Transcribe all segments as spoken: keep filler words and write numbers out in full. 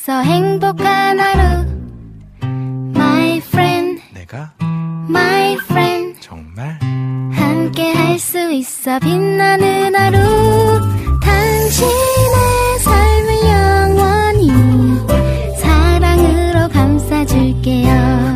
있어 행복한 하루 My friend 내가 My friend 정말 함께 할 수 있어 빛나는 하루 당신의 삶을 영원히 사랑으로 감싸줄게요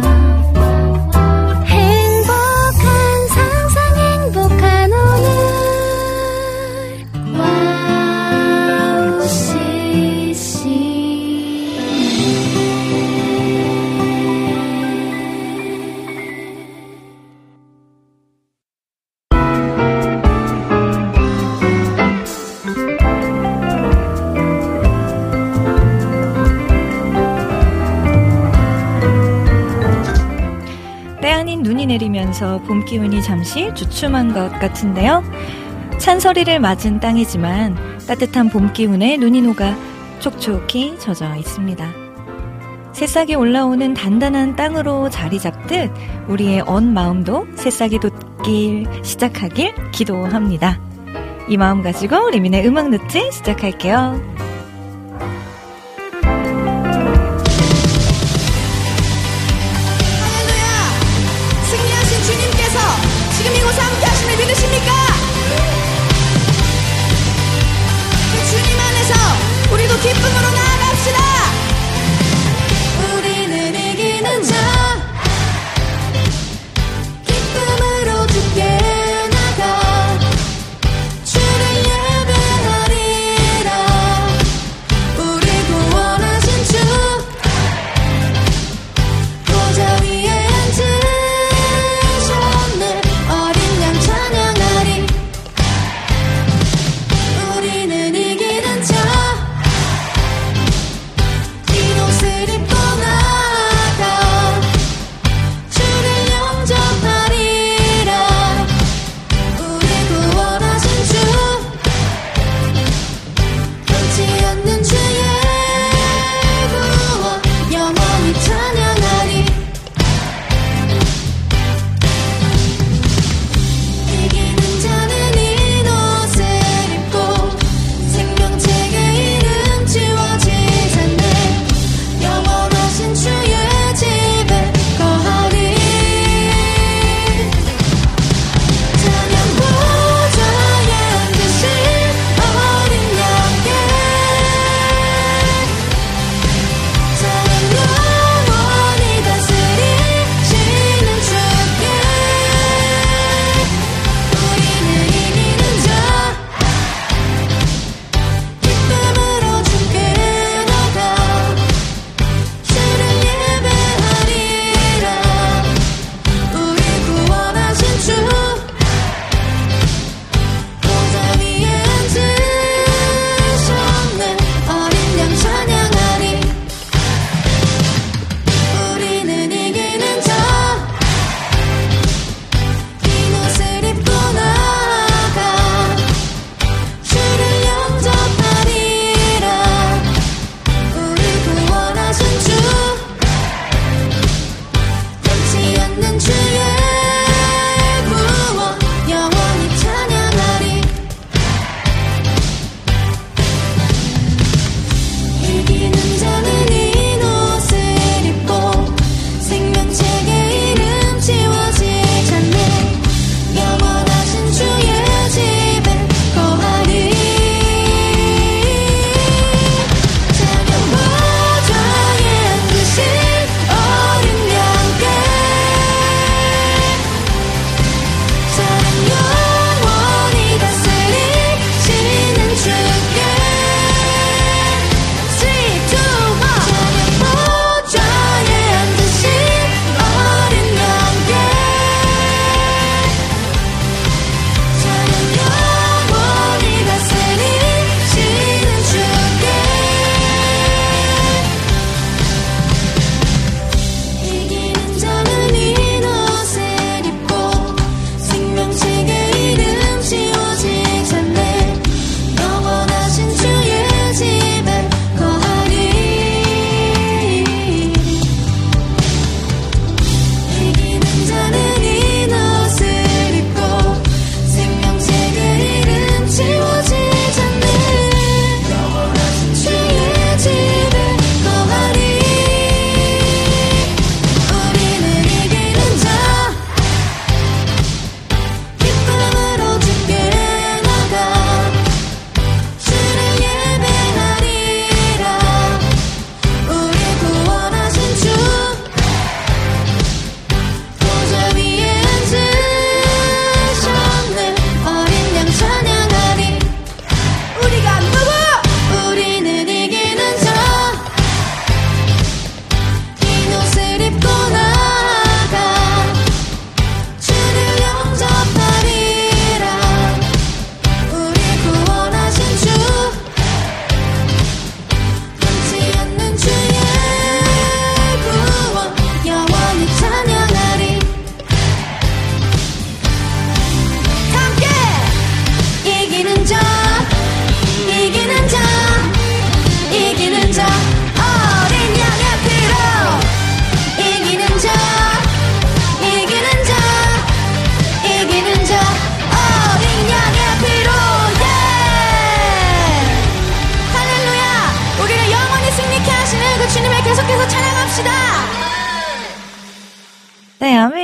눈이 내리면서 봄 기운이 잠시 주춤한 것 같은데요. 찬서리를 맞은 땅이지만 따뜻한 봄 기운에 눈이 녹아 촉촉히 젖어 있습니다. 새싹이 올라오는 단단한 땅으로 자리 잡듯 우리의 언 마음도 새싹이 돋길 시작하길 기도합니다. 이 마음 가지고 리민의 음악 노트 시작할게요. 지금 이곳에 함께 하심을 믿으십니까? 그 주님 안에서 우리도 기쁨으로 나아갑시다. 우리는 이기는 자 기쁨으로 주께 나가 주를 예배하리라. 우리 구원하신 주 보좌 위에 앉으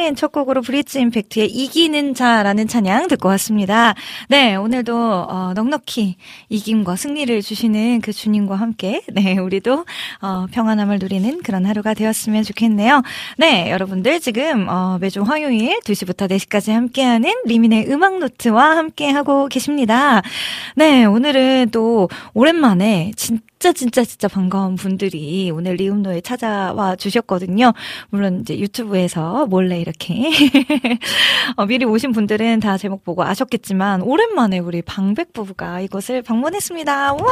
네, 첫 곡으로 브릿지 임팩트의 이기는 자라는 찬양 듣고 왔습니다. 네, 오늘도 어, 넉넉히 이김과 승리를 주시는 그 주님과 함께 네, 우리도 어, 평안함을 누리는 그런 하루가 되었으면 좋겠네요. 네, 여러분들 지금 어, 매주 화요일 두 시부터 네 시까지 함께하는 리민의 음악노트와 함께하고 계십니다. 네, 오늘은 또 오랜만에 진짜 진짜 진짜 진짜 반가운 분들이 오늘 리움노에 찾아와 주셨거든요. 물론 이제 유튜브에서 몰래 이렇게 어, 미리 오신 분들은 다 제목 보고 아셨겠지만 오랜만에 우리 방백 부부가 이곳을 방문했습니다. 와!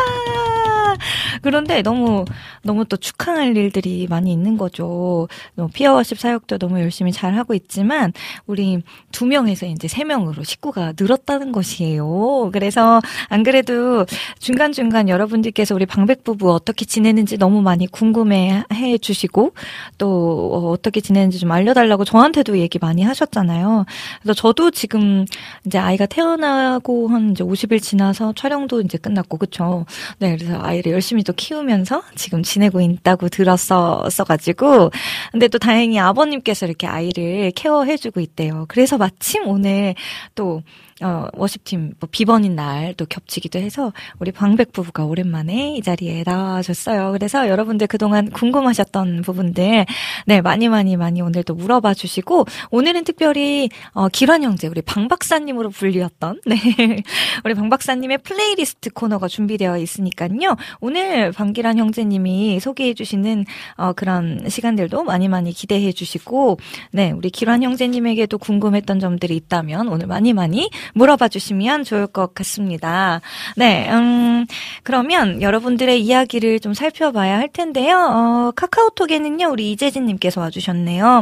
그런데 너무 너무 또 축하할 일들이 많이 있는 거죠. 피어워십 사역도 너무 열심히 잘 하고 있지만 우리 두 명에서 이제 세 명으로 식구가 늘었다는 것이에요. 그래서 안 그래도 중간 중간 여러분들께서 우리 방백 부부 어떻게 지내는지 너무 많이 궁금해 주시고 또 어떻게 지내는지 좀 알려달라고 저한테도 얘기 많이 하셨잖아요. 그래서 저도 지금 이제 아이가 태어나고 한 이제 오십 일 지나서 촬영도 이제 끝났고 그쵸. 네, 그래서 아이를 열심히 또 키우면서 지금 지내고 있다고 들었어가지고 근데 또 다행히 아버님께서 이렇게 아이를 케어해주고 있대요. 그래서 마침 오늘 또 어, 워십팀, 뭐, 비번인 날 또 겹치기도 해서, 우리 방백 부부가 오랜만에 이 자리에 나와줬어요. 그래서 여러분들 그동안 궁금하셨던 부분들, 네, 많이 많이 많이 오늘도 물어봐 주시고, 오늘은 특별히, 어, 기란 형제, 우리 방 박사님으로 불리었던, 네, 우리 방 박사님의 플레이리스트 코너가 준비되어 있으니까요. 오늘 방기란 형제님이 소개해 주시는, 어, 그런 시간들도 많이 많이 기대해 주시고, 네, 우리 기란 형제님에게도 궁금했던 점들이 있다면, 오늘 많이 많이 물어봐 주시면 좋을 것 같습니다. 네, 음, 그러면 여러분들의 이야기를 좀 살펴봐야 할 텐데요. 어, 카카오톡에는요, 우리 이재진님께서 와주셨네요.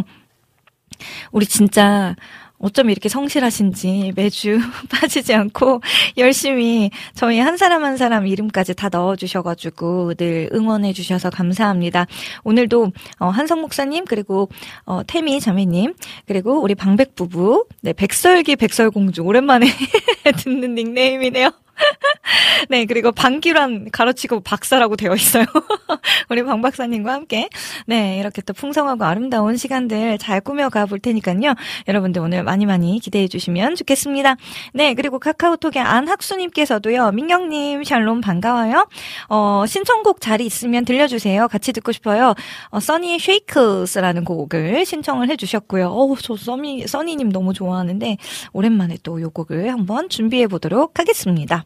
우리 진짜 어쩜 이렇게 성실하신지 매주 빠지지 않고 열심히 저희 한 사람 한 사람 이름까지 다 넣어주셔가지고 늘 응원해 주셔서 감사합니다. 오늘도 어, 한성 목사님 그리고 어, 태미 자매님 그리고 우리 방백 부부 네 백설기 백설공주 오랜만에 듣는 닉네임이네요. 네, 그리고 방기란 가로치고 박사라고 되어 있어요. 우리 방 박사님과 함께 네 이렇게 또 풍성하고 아름다운 시간들 잘 꾸며가 볼 테니까요. 여러분들 오늘 많이 많이 기대해 주시면 좋겠습니다. 네, 그리고 카카오톡에 안학수님께서도요. 민경님 샬롬 반가워요. 어, 신청곡 자리 있으면 들려주세요. 같이 듣고 싶어요. 어, 써니의 쉐이크스라는 곡을 신청을 해주셨고요. 어우, 저 써니, 써니님 너무 좋아하는데 오랜만에 또 이 곡을 한번 준비해 보도록 하겠습니다.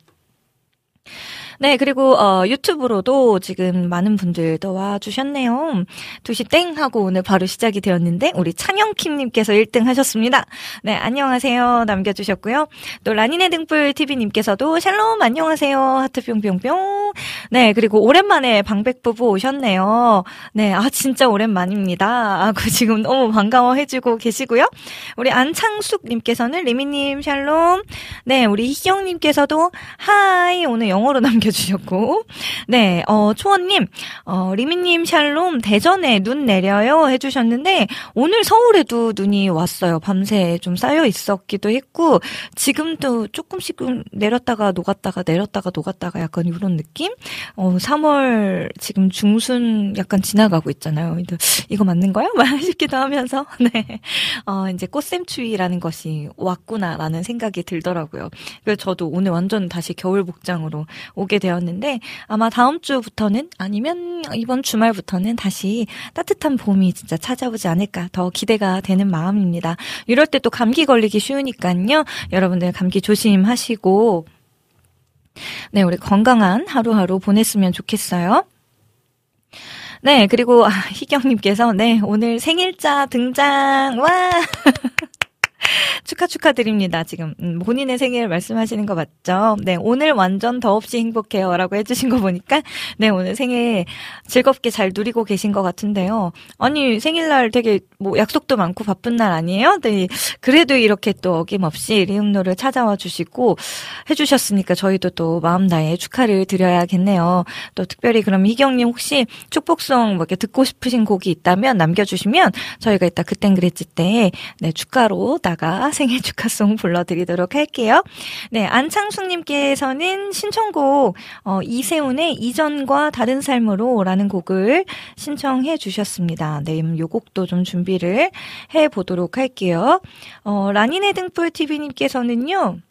네, 그리고 어 유튜브로도 지금 많은 분들 또 와주셨네요. 두 시 땡 하고 오늘 바로 시작이 되었는데 우리 찬영킴님께서 일 등 하셨습니다. 네, 안녕하세요 남겨주셨고요. 또 라니네 등불 티비님께서도 샬롬 안녕하세요 하트 뿅뿅뿅. 네, 그리고 오랜만에 방백 부부 오셨네요. 네, 아 진짜 오랜만입니다. 아, 그 지금 너무 반가워해주고 계시고요. 우리 안창숙님께서는 리미님 샬롬. 네, 우리 희경님께서도 하이 오늘 영어로 남겨 주셨고, 네, 어, 초원님, 어, 리미님 샬롬, 대전에 눈 내려요 해주셨는데, 오늘 서울에도 눈이 왔어요. 밤새 좀 쌓여 있었기도 했고, 지금도 조금씩 내렸다가 녹았다가 내렸다가 녹았다가 약간 이런 느낌? 어, 삼월 지금 중순 약간 지나가고 있잖아요. 이거 맞는 거야? 말 싶기도 하면서, 네. 어, 이제 꽃샘추위라는 것이 왔구나라는 생각이 들더라고요. 그래서 저도 오늘 완전 다시 겨울 복장으로 오게 되었는데 아마 다음 주부터는 아니면 이번 주말부터는 다시 따뜻한 봄이 진짜 찾아오지 않을까 더 기대가 되는 마음입니다. 이럴 때 또 감기 걸리기 쉬우니까요. 여러분들 감기 조심하시고 네, 우리 건강한 하루하루 보냈으면 좋겠어요. 네, 그리고 아, 희경님께서 네, 오늘 생일자 등장. 와. 축하 축하드립니다. 지금 본인의 생일 말씀하시는 거 맞죠? 네, 오늘 완전 더없이 행복해요 라고 해주신 거 보니까 네, 오늘 생일 즐겁게 잘 누리고 계신 것 같은데요. 아니, 생일날 되게 뭐 약속도 많고 바쁜 날 아니에요? 네, 그래도 이렇게 또 어김없이 리움노를 찾아와 주시고 해주셨으니까 저희도 또 마음 다해 축하를 드려야겠네요. 또 특별히 그럼 희경님 혹시 축복송 뭐 이렇게 듣고 싶으신 곡이 있다면 남겨주시면 저희가 이따 그땐 그랬지 때 네, 축가로 이따가 생일 축하송 불러드리도록 할게요. 네, 안창숙님께서는 신청곡 어, 이세훈의 이전과 다른 삶으로 라는 곡을 신청해 주셨습니다. 네, 이 곡도 좀 준비를 해보도록 할게요. 어, 라니네 등불 티비님께서는요.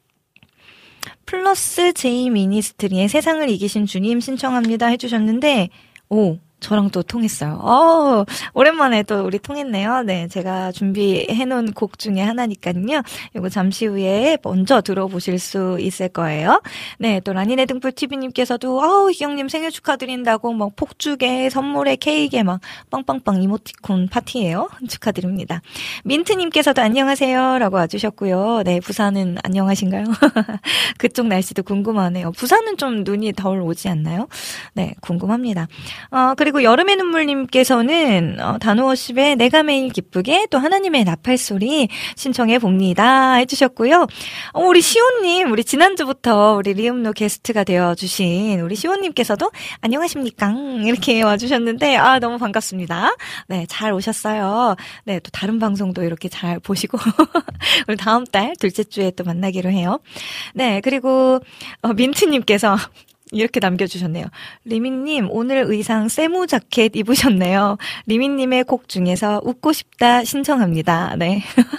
플러스 제이 미니스트리의 세상을 이기신 주님 신청합니다 해주셨는데 오 저랑 또 통했어요. 어, 오랜만에 또 우리 통했네요. 네, 제가 준비해놓은 곡 중에 하나니까요. 이거 잠시 후에 먼저 들어보실 수 있을 거예요. 네, 또 라니네 등불 티비님께서도 아우 희경님 생일 축하드린다고 막 폭죽에 선물에 케이크에 막 빵빵빵 이모티콘 파티예요. 축하드립니다. 민트님께서도 안녕하세요라고 와주셨고요. 네, 부산은 안녕하신가요? 그쪽 날씨도 궁금하네요. 부산은 좀 눈이 덜 오지 않나요? 네, 궁금합니다. 어, 그리고 그리고 여름의 눈물님께서는 어, 단호워십의 내가 매일 기쁘게 또 하나님의 나팔소리 신청해 봅니다 해주셨고요. 어, 우리 시온님 우리 지난주부터 우리 리음노 게스트가 되어주신 우리 시온님께서도 안녕하십니까 이렇게 와주셨는데 아 너무 반갑습니다. 네, 잘 오셨어요. 네, 또 다른 방송도 이렇게 잘 보시고 우리 다음 달 둘째 주에 또 만나기로 해요. 네, 그리고 어, 민트님께서 이렇게 남겨주셨네요. 리민님 오늘 의상 세무 자켓 입으셨네요. 리민님의 곡 중에서 웃고 싶다 신청합니다. 네.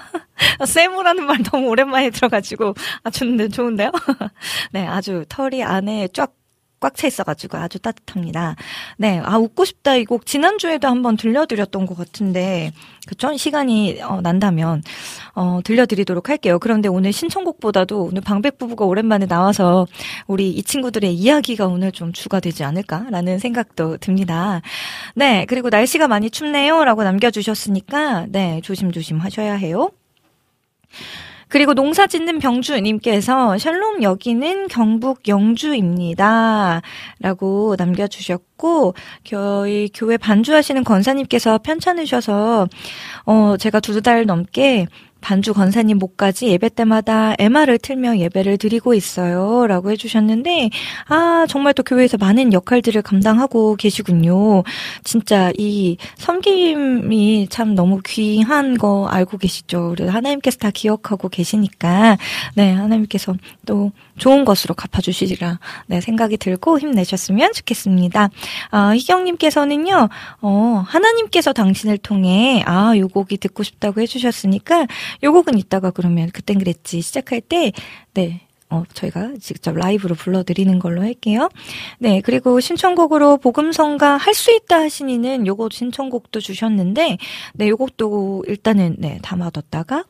세무라는 말 너무 오랜만에 들어가지고 아 좋은데 좋은데요? 네, 아주 털이 안에 쫙 꽉 차 있어가지고 아주 따뜻합니다. 네, 아 웃고 싶다 이 곡 지난주에도 한번 들려드렸던 것 같은데 그쵸? 시간이 어, 난다면 어, 들려드리도록 할게요. 그런데 오늘 신청곡보다도 오늘 방백 부부가 오랜만에 나와서 우리 이 친구들의 이야기가 오늘 좀 주가 되지 않을까라는 생각도 듭니다. 네, 그리고 날씨가 많이 춥네요 라고 남겨주셨으니까 네, 조심조심 하셔야 해요. 그리고 농사 짓는 병주님께서 샬롬 여기는 경북 영주입니다 라고 남겨주셨고 저희 교회 반주하시는 권사님께서 편찮으셔서 어 제가 두 달 넘게 반주 권사님 목까지 예배 때마다 엠알을 틀며 예배를 드리고 있어요 라고 해주셨는데 아 정말 또 교회에서 많은 역할들을 감당하고 계시군요. 진짜 이 섬김이 참 너무 귀한 거 알고 계시죠. 우리 하나님께서 다 기억하고 계시니까 네 하나님께서 또 좋은 것으로 갚아주시리라 네 생각이 들고 힘내셨으면 좋겠습니다. 아, 희경님께서는요 어, 하나님께서 당신을 통해 아, 요 곡이 듣고 싶다고 해주셨으니까 요 곡은 이따가 그러면 그땐 그랬지 시작할 때 네. 어, 저희가 직접 라이브로 불러드리는 걸로 할게요. 네, 그리고 신청곡으로 복음성가 할 수 있다 하시니는 요거 신청곡도 주셨는데 네, 요곡도 일단은 네, 담아뒀다가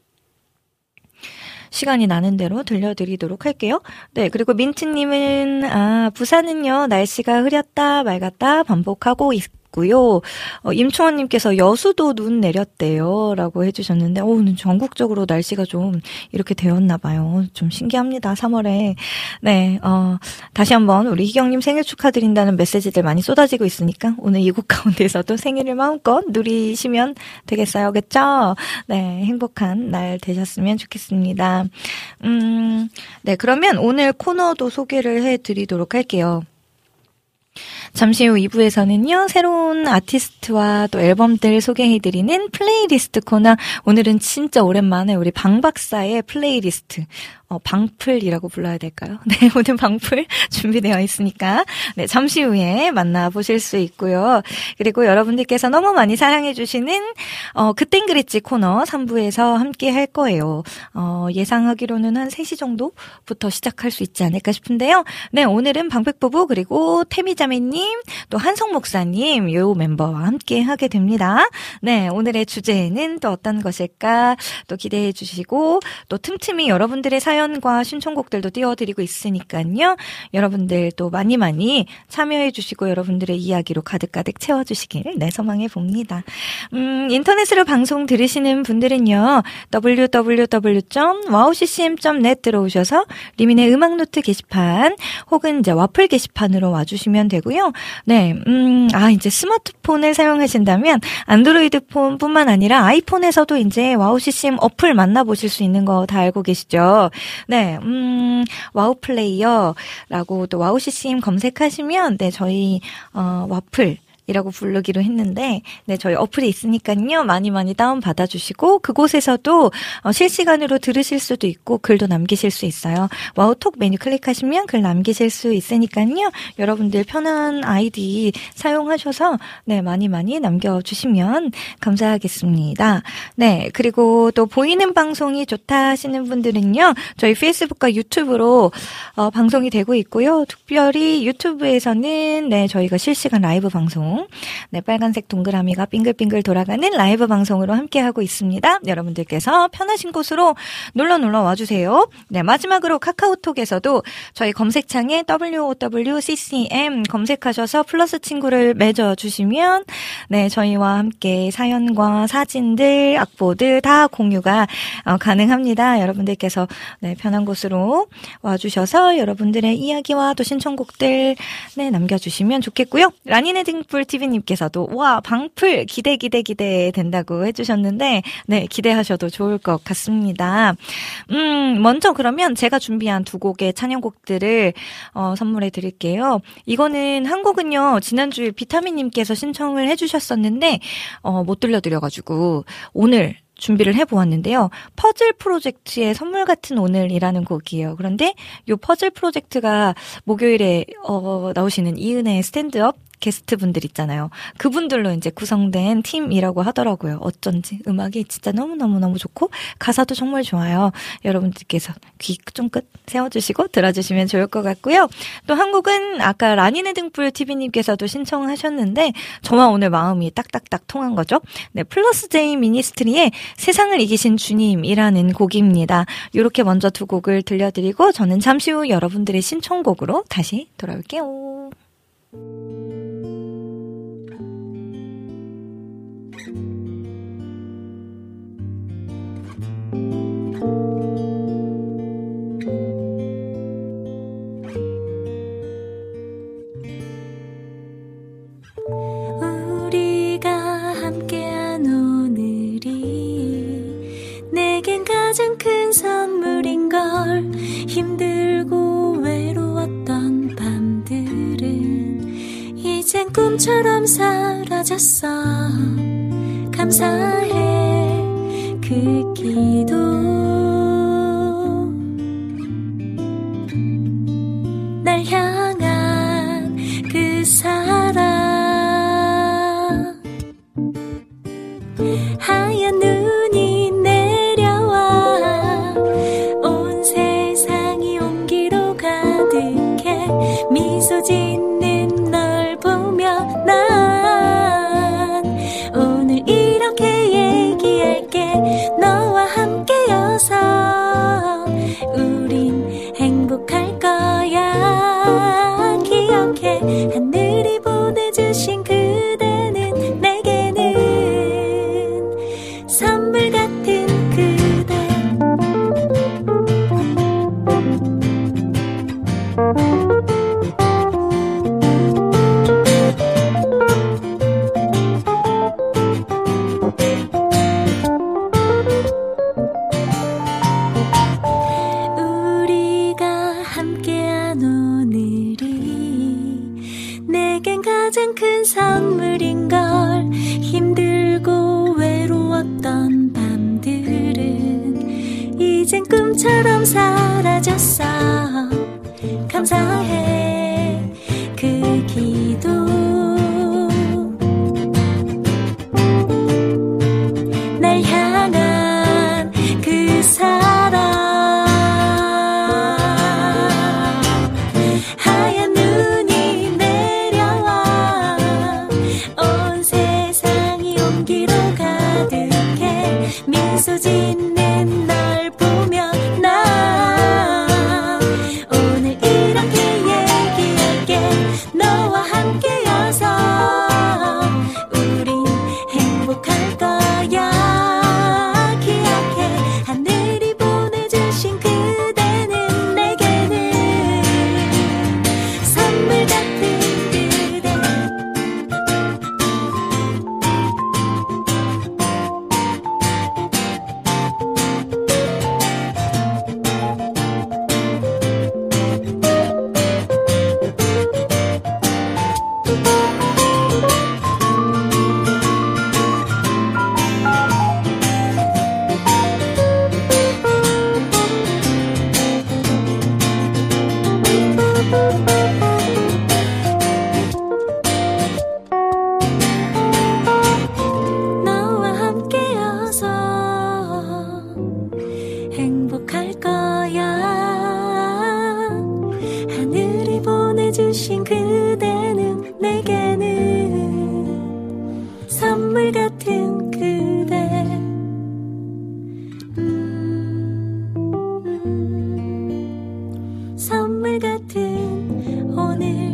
시간이 나는 대로 들려드리도록 할게요. 네, 그리고 민트님은 아, 부산은요 날씨가 흐렸다 맑았다 반복하고 있고요. 어, 임초원님께서 여수도 눈 내렸대요 라고 해주셨는데 오, 전국적으로 날씨가 좀 이렇게 되었나 봐요. 좀 신기합니다. 삼월에 네, 어, 다시 한번 우리 희경님 생일 축하드린다는 메시지들 많이 쏟아지고 있으니까 오늘 이 곡 가운데서도 생일을 마음껏 누리시면 되겠어요. 그쵸? 네, 행복한 날 되셨으면 좋겠습니다. 음, 네, 그러면 오늘 코너도 소개를 해드리도록 할게요. 잠시 후 이 부에서는요, 새로운 아티스트와 또 앨범들 소개해드리는 플레이리스트 코너. 오늘은 진짜 오랜만에 우리 방 박사의 플레이리스트, 어, 방풀이라고 불러야 될까요? 네, 오늘 방풀 준비되어 있으니까, 네, 잠시 후에 만나보실 수 있고요. 그리고 여러분들께서 너무 많이 사랑해주시는, 어, 그땐 그랬지 코너 삼 부에서 함께 할 거예요. 어, 예상하기로는 한 세 시 정도부터 시작할 수 있지 않을까 싶은데요. 네, 오늘은 방백부부 그리고 태미자매님, 또 한성 목사님 요 멤버와 함께 하게 됩니다. 네, 오늘의 주제는 또 어떤 것일까 또 기대해 주시고 또 틈틈이 여러분들의 사연과 신청곡들도 띄워드리고 있으니까요. 여러분들 또 많이 많이 참여해 주시고 여러분들의 이야기로 가득가득 채워주시길 네, 소망해 봅니다. 음, 인터넷으로 방송 들으시는 분들은요. 더블유 더블유 더블유 점 와우씨씨엠 점 넷 들어오셔서 리민의 음악노트 게시판 혹은 이제 와플 게시판으로 와주시면 되고요. 네, 음, 아, 이제 스마트폰을 사용하신다면 안드로이드 폰뿐만 아니라 아이폰에서도 이제 와우 씨씨엠 어플 만나보실 수 있는 거 다 알고 계시죠? 네, 음, 와우 플레이어라고 또 와우 씨씨엠 검색하시면 네, 저희, 어, 와플 이라고 부르기로 했는데, 네, 저희 어플이 있으니까요. 많이 많이 다운 받아주시고, 그곳에서도 어, 실시간으로 들으실 수도 있고, 글도 남기실 수 있어요. 와우톡 메뉴 클릭하시면 글 남기실 수 있으니까요. 여러분들 편한 아이디 사용하셔서, 네, 많이 많이 남겨주시면 감사하겠습니다. 네, 그리고 또 보이는 방송이 좋다 하시는 분들은요. 저희 페이스북과 유튜브로 어, 방송이 되고 있고요. 특별히 유튜브에서는, 네, 저희가 실시간 라이브 방송, 네, 빨간색 동그라미가 빙글빙글 돌아가는 라이브 방송으로 함께하고 있습니다. 여러분들께서 편하신 곳으로 놀러 놀러 와주세요. 네, 마지막으로 카카오톡에서도 저희 검색창에 더블유 오 더블유 씨 씨 엠 검색하셔서 플러스 친구를 맺어주시면, 네, 저희와 함께 사연과 사진들, 악보들 다 공유가 어, 가능합니다. 여러분들께서, 네, 편한 곳으로 와주셔서 여러분들의 이야기와 또 신청곡들, 네, 남겨주시면 좋겠고요. 라니네 등불 티비님께서도 와, 방풀 기대 기대 기대 된다고 해주셨는데, 네, 기대하셔도 좋을 것 같습니다. 음, 먼저 그러면 제가 준비한 두 곡의 찬양곡들을 어, 선물해 드릴게요. 이거는 한 곡은요, 지난주에 비타민님께서 신청을 해주셨었는데 어, 못 들려드려가지고 오늘 준비를 해보았는데요. 퍼즐 프로젝트의 선물 같은 오늘이라는 곡이에요. 그런데 이 퍼즐 프로젝트가 목요일에 어, 나오시는 이은혜의 스탠드업 게스트분들 있잖아요. 그분들로 이제 구성된 팀이라고 하더라고요. 어쩐지 음악이 진짜 너무너무너무 좋고 가사도 정말 좋아요. 여러분들께서 귀 쫑긋 세워주시고 들어주시면 좋을 것 같고요. 또 한 곡은 아까 라니네 등불 티비님께서도 신청하셨는데 저와 오늘 마음이 딱딱딱 통한 거죠. 네, 플러스 제이 미니스트리의 세상을 이기신 주님이라는 곡입니다. 이렇게 먼저 두 곡을 들려드리고 저는 잠시 후 여러분들의 신청곡으로 다시 돌아올게요. 우리가 함께한 오늘이 내겐 가장 큰 선물인걸. 힘들고 외로웠던 밤들은 이젠 꿈처럼 사라졌어. 감사해 그 기도. 날 향한 그 사랑. 하얀 눈이 내려와 온 세상이 온기로 가득해. 미소 짓는 널 보며 난 오늘 이렇게 얘기할게. 너와 함께여서 우린 행복할 거야. 기억해 하늘이 보내주신 그대는 내게는 선물 같은 그대. 우리가 함께한 오늘이 내겐 가장 큰 선물인걸. 힘들고 외로웠던 밤들은 이젠 꿈처럼 사라졌어. 감사해 그 기도. 날 향한 그 사랑. 하얀 눈이 내려와 온 세상이 온기로 가득해. 미소 짓는 널 보며 난 오늘 이렇게 행복할 거야. 하늘이 보내주신 그대는 내게는 선물 같은 그대. 음, 선물 같은 오늘.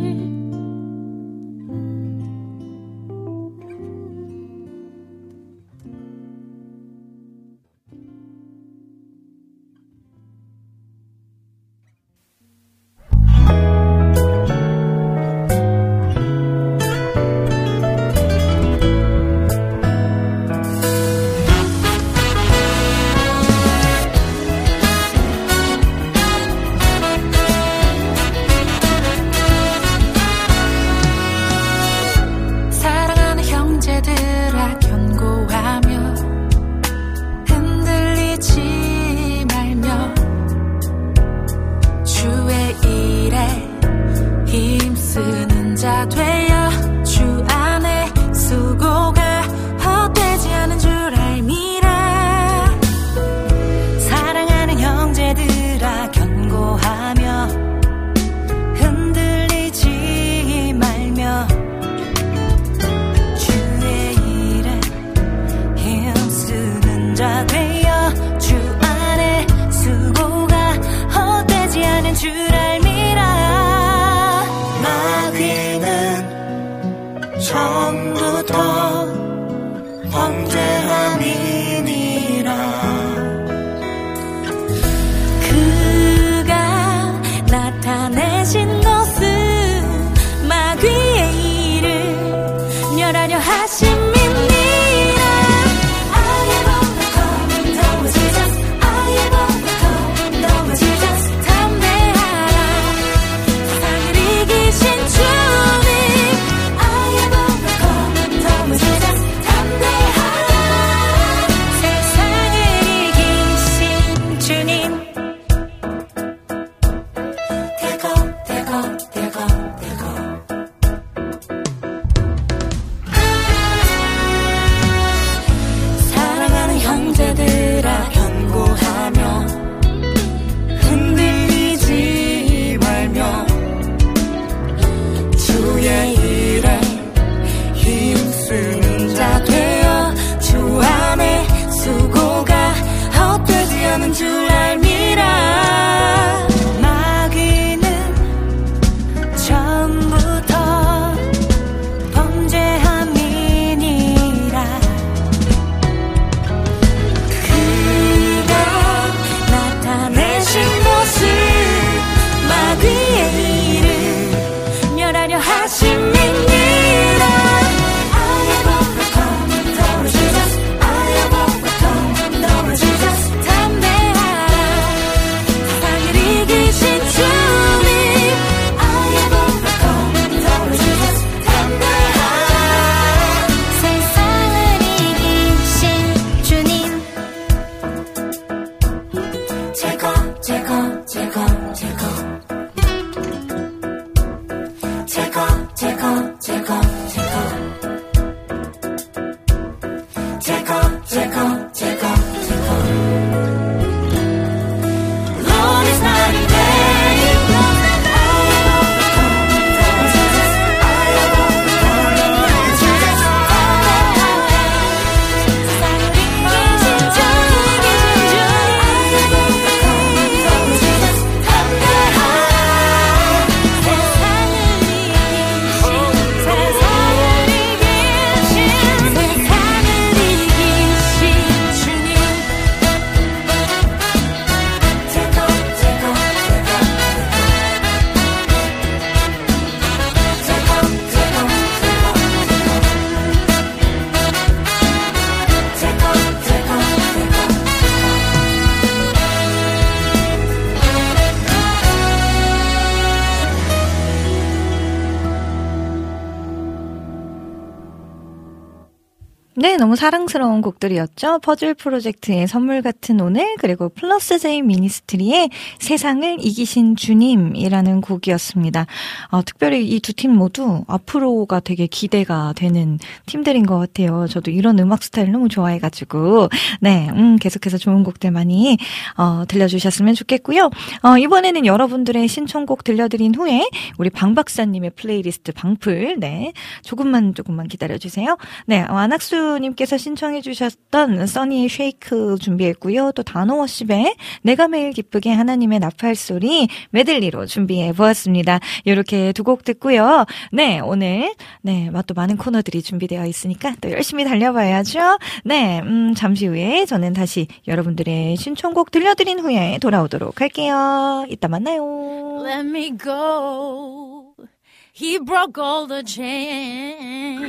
네, 너무 사랑스러운 곡들이었죠. 퍼즐 프로젝트의 선물 같은 오늘, 그리고 플러스 제이 미니스트리의 세상을 이기신 주님이라는 곡이었습니다. 어, 특별히 이 두 팀 모두 앞으로가 되게 기대가 되는 팀들인 것 같아요. 저도 이런 음악 스타일 너무 좋아해가지고 네, 음, 계속해서 좋은 곡들 많이 어, 들려주셨으면 좋겠고요. 어, 이번에는 여러분들의 신청곡 들려드린 후에 우리 방 박사님의 플레이리스트 방풀 네, 조금만 조금만 기다려주세요. 네, 어, 안학수 님께서 신청해 주셨던 써니의 쉐이크 준비했고요. 또 단호워십의 내가 매일 기쁘게 하나님의 나팔 소리 메들리로 준비해 보았습니다. 이렇게 두 곡 듣고요. 네, 오늘 네, 또 많은 코너들이 준비되어 있으니까 또 열심히 달려봐야죠. 네, 음, 잠시 후에 저는 다시 여러분들의 신청곡 들려드린 후에 돌아오도록 할게요. 이따 만나요. Let me go. He broke all the chains.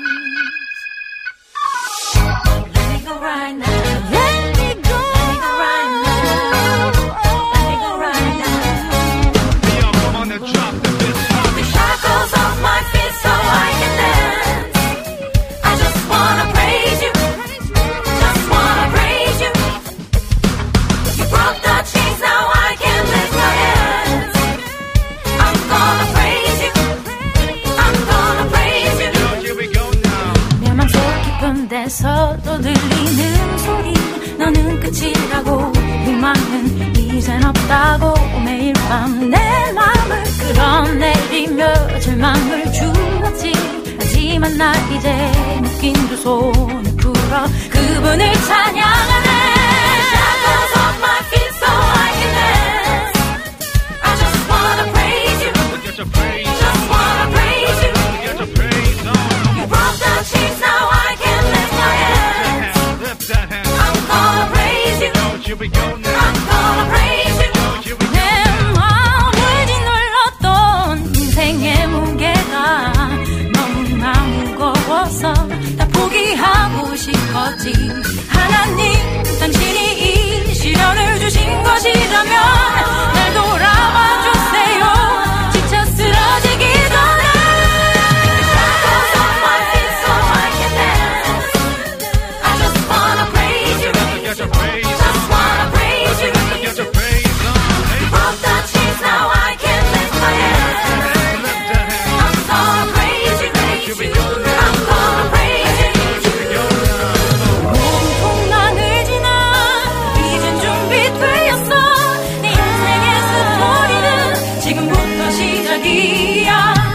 Let me go right now. Let me go. Let me go right now. Let me go right now. Yo, come on and drop the beat. The shackles off my feet so I can dance. I just wanna praise you. Just wanna praise you. You broke the chains, now I can lift my hands. I'm gonna praise you. I'm gonna praise you. Yo, here we go now. 내 맘속 깊은 데서도 들리는 소리 너는 끝이라고 희망은 이젠 없다고 매일 밤 내 맘을 끌어내리며 절망을 주었지 하지만 나 이제 묶인 두 손을 풀어 그분을 찬양하네 Shackles off my feet so I can dance I just wanna praise you Get your praise Just wanna praise you Get your praise on. You broke the chains, now I can lift my hands. Lift that hand. I'm gonna praise you. Yo, here we go now. I'm gonna praise you. Yo, here we go 내 now. 마음을 짓눌렀던 인생의 무게가 너무나 무거워서 다 포기하고 싶었지. 하나님, 당신이 이 시련을 주신 것이라면 날 돌아봐 주세요. 지쳐 쓰러지기 전에. Shackles off my feet so I can dance. I just wanna praise you. Get your praise Just wanna praise you. Get your praise on. Hey, Broke the chains, now I can lift my hands. lift that hand. I'm gonna praise you. Here we go now. I'm gonna praise you. Here we go now. 폭망을 지나 이젠 준비되었어. 내 인생의 스토리는 지금부터 시작이야.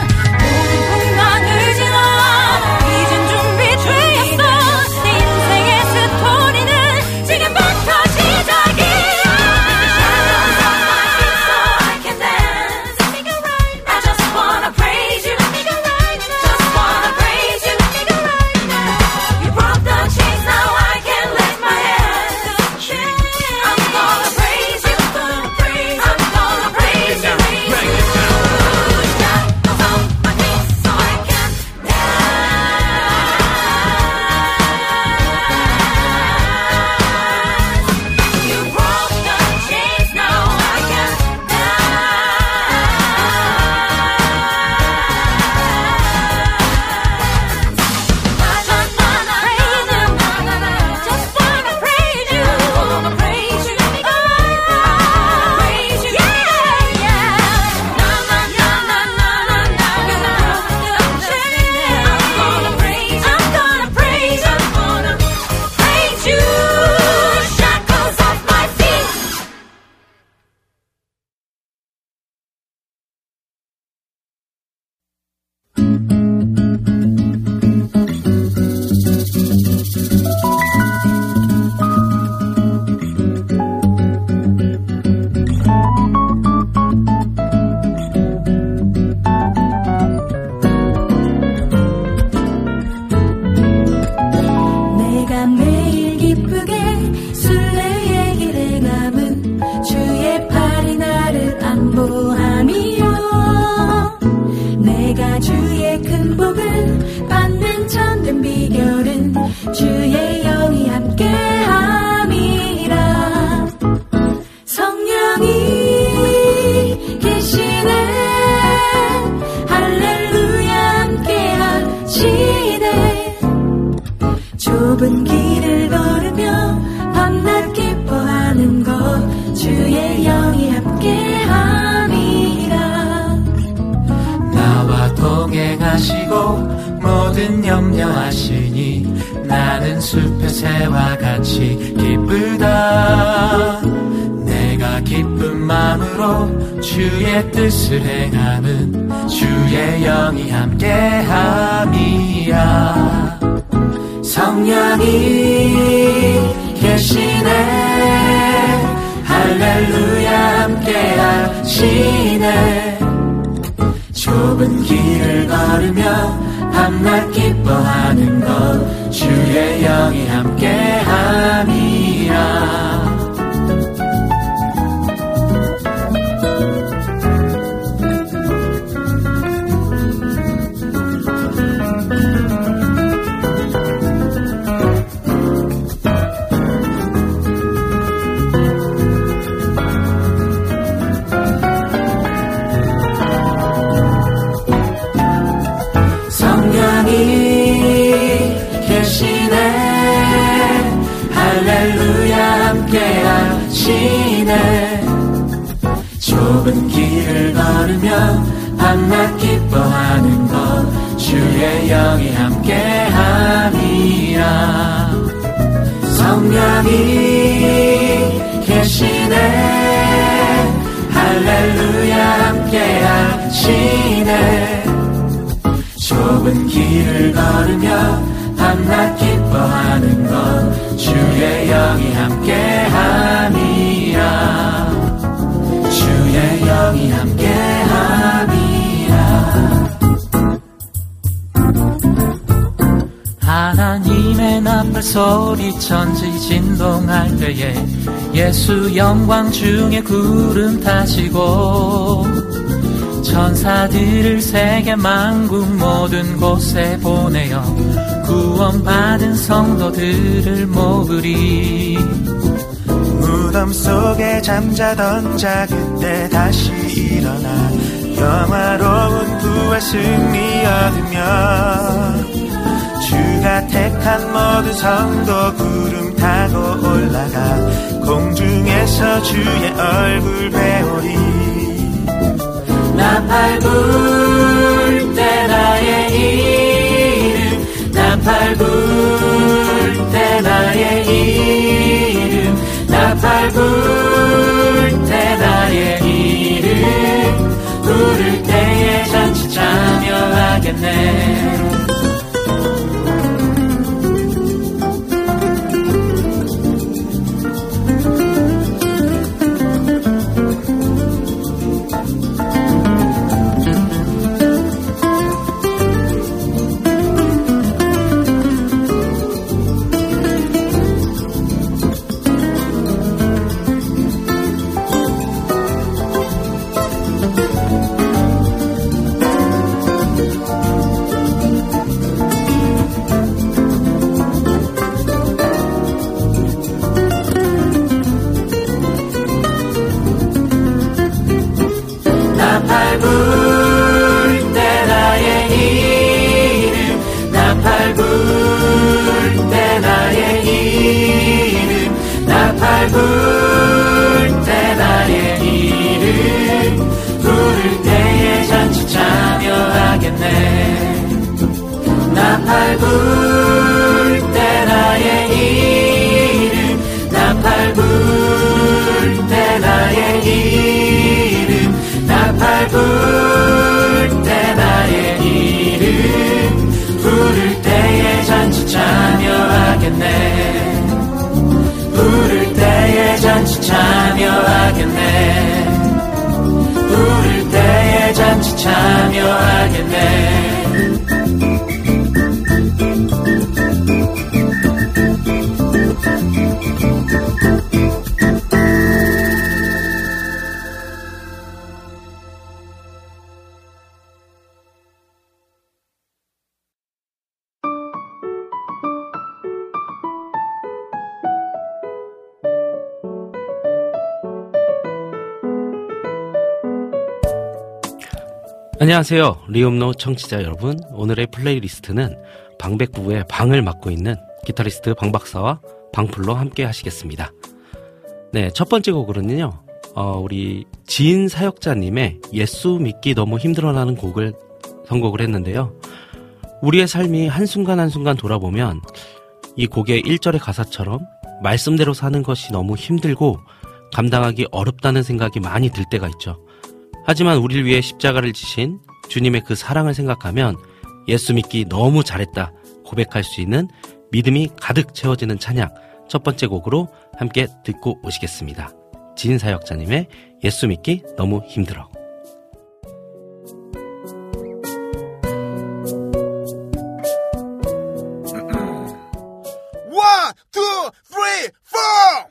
폭망을 지나 이젠 준비되었어. 내 인생의 스토리는 지금부터 시작이야. Shackles off my feet so I can dance. I just wanna praise you. Just wanna praise you. You broke the chains, now I can lift my hands. I'm gonna praise you. I'm gonna praise you. Shackles off my feet so I can dance. You broke the chains, now I can Shackles off my feet. 내가 매일 기쁘게 순례의 길에 남은 주의 팔이 나를 안보함이요 내가 주의 큰 복을 받는 참된 비결은 주의 영이 함께함이라 성령이 계시네 할렐루야 함께하시네 주 좁은 길을 걸으며 밤낮 기뻐하는 것 주의 영이 함께함이라. 나와 동행하시고 모든 염려하시니 나는 숲의 새와 같이 기쁘다. 내가 기쁜 마음으로 주의 뜻을 행하는 주의 영이 함께함이라. 성령이 계시네 할렐루야 함께하시네. 좁은 길을 걸으며 밤낮 기뻐하는 것 주의 영이 함께함이라. 좁은 길을 걸으며 밤낮 기뻐하는 것 주의 영이 함께함이라. 성령이 계시네 할렐루야 함께하시네. 좁은 길을 걸으며 밤낮 기뻐하는 것 주의 영이 함께함이라. 주의 영이 함께함이라. 하나님의 나팔 소리 천지 진동할 때에 예수 영광 중에 구름 타시고 천사들을 세계 만국 모든 곳에 보내어 구원받은 성도들을 모으리. 무덤 속에 잠자던 자 그때 다시 일어나 영화로운 구원 승리 얻으며 주가 택한 모든 성도 구름 타고 올라가 공중에서 주의 얼굴 배우리. 나팔 불 때 나의 이름 나팔 불 때 나의 이름 나팔 불 때 나의 이름 부를 때에 잔치 참여하겠네. 나팔 불 때 나의 이름 나팔 불 때 나의 이름 나팔 불 때 나의 이름 부를 때에 잔치 참여하겠네. 부를 때에 잔치 참여하겠네. 부를 때에 잔치 참여하겠네. 안녕하세요. 리움노 청취자 여러분. 오늘의 플레이리스트는 방백부의 방을 맡고 있는 기타리스트 방박사와 방풀로 함께 하시겠습니다. 네, 첫 번째 곡으로는요, 어, 우리 지인 사역자님의 예수 믿기 너무 힘들어라는 곡을 선곡을 했는데요. 우리의 삶이 한순간 한순간 돌아보면 이 곡의 일 절의 가사처럼 말씀대로 사는 것이 너무 힘들고 감당하기 어렵다는 생각이 많이 들 때가 있죠. 하지만 우리를 위해 십자가를 지신 주님의 그 사랑을 생각하면 예수 믿기 너무 잘했다 고백할 수 있는 믿음이 가득 채워지는 찬양 첫 번째 곡으로 함께 듣고 오시겠습니다. 지인 사역자님의 예수 믿기 너무 힘들어. One, two, three, four.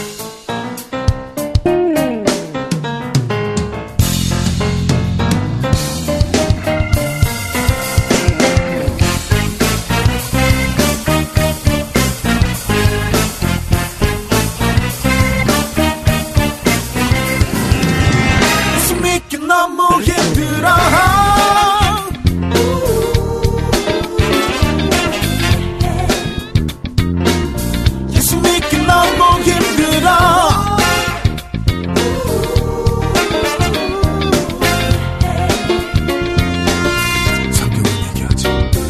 숨기기 너무 힘들어. 너무 힘들어. 성경은 얘기하지.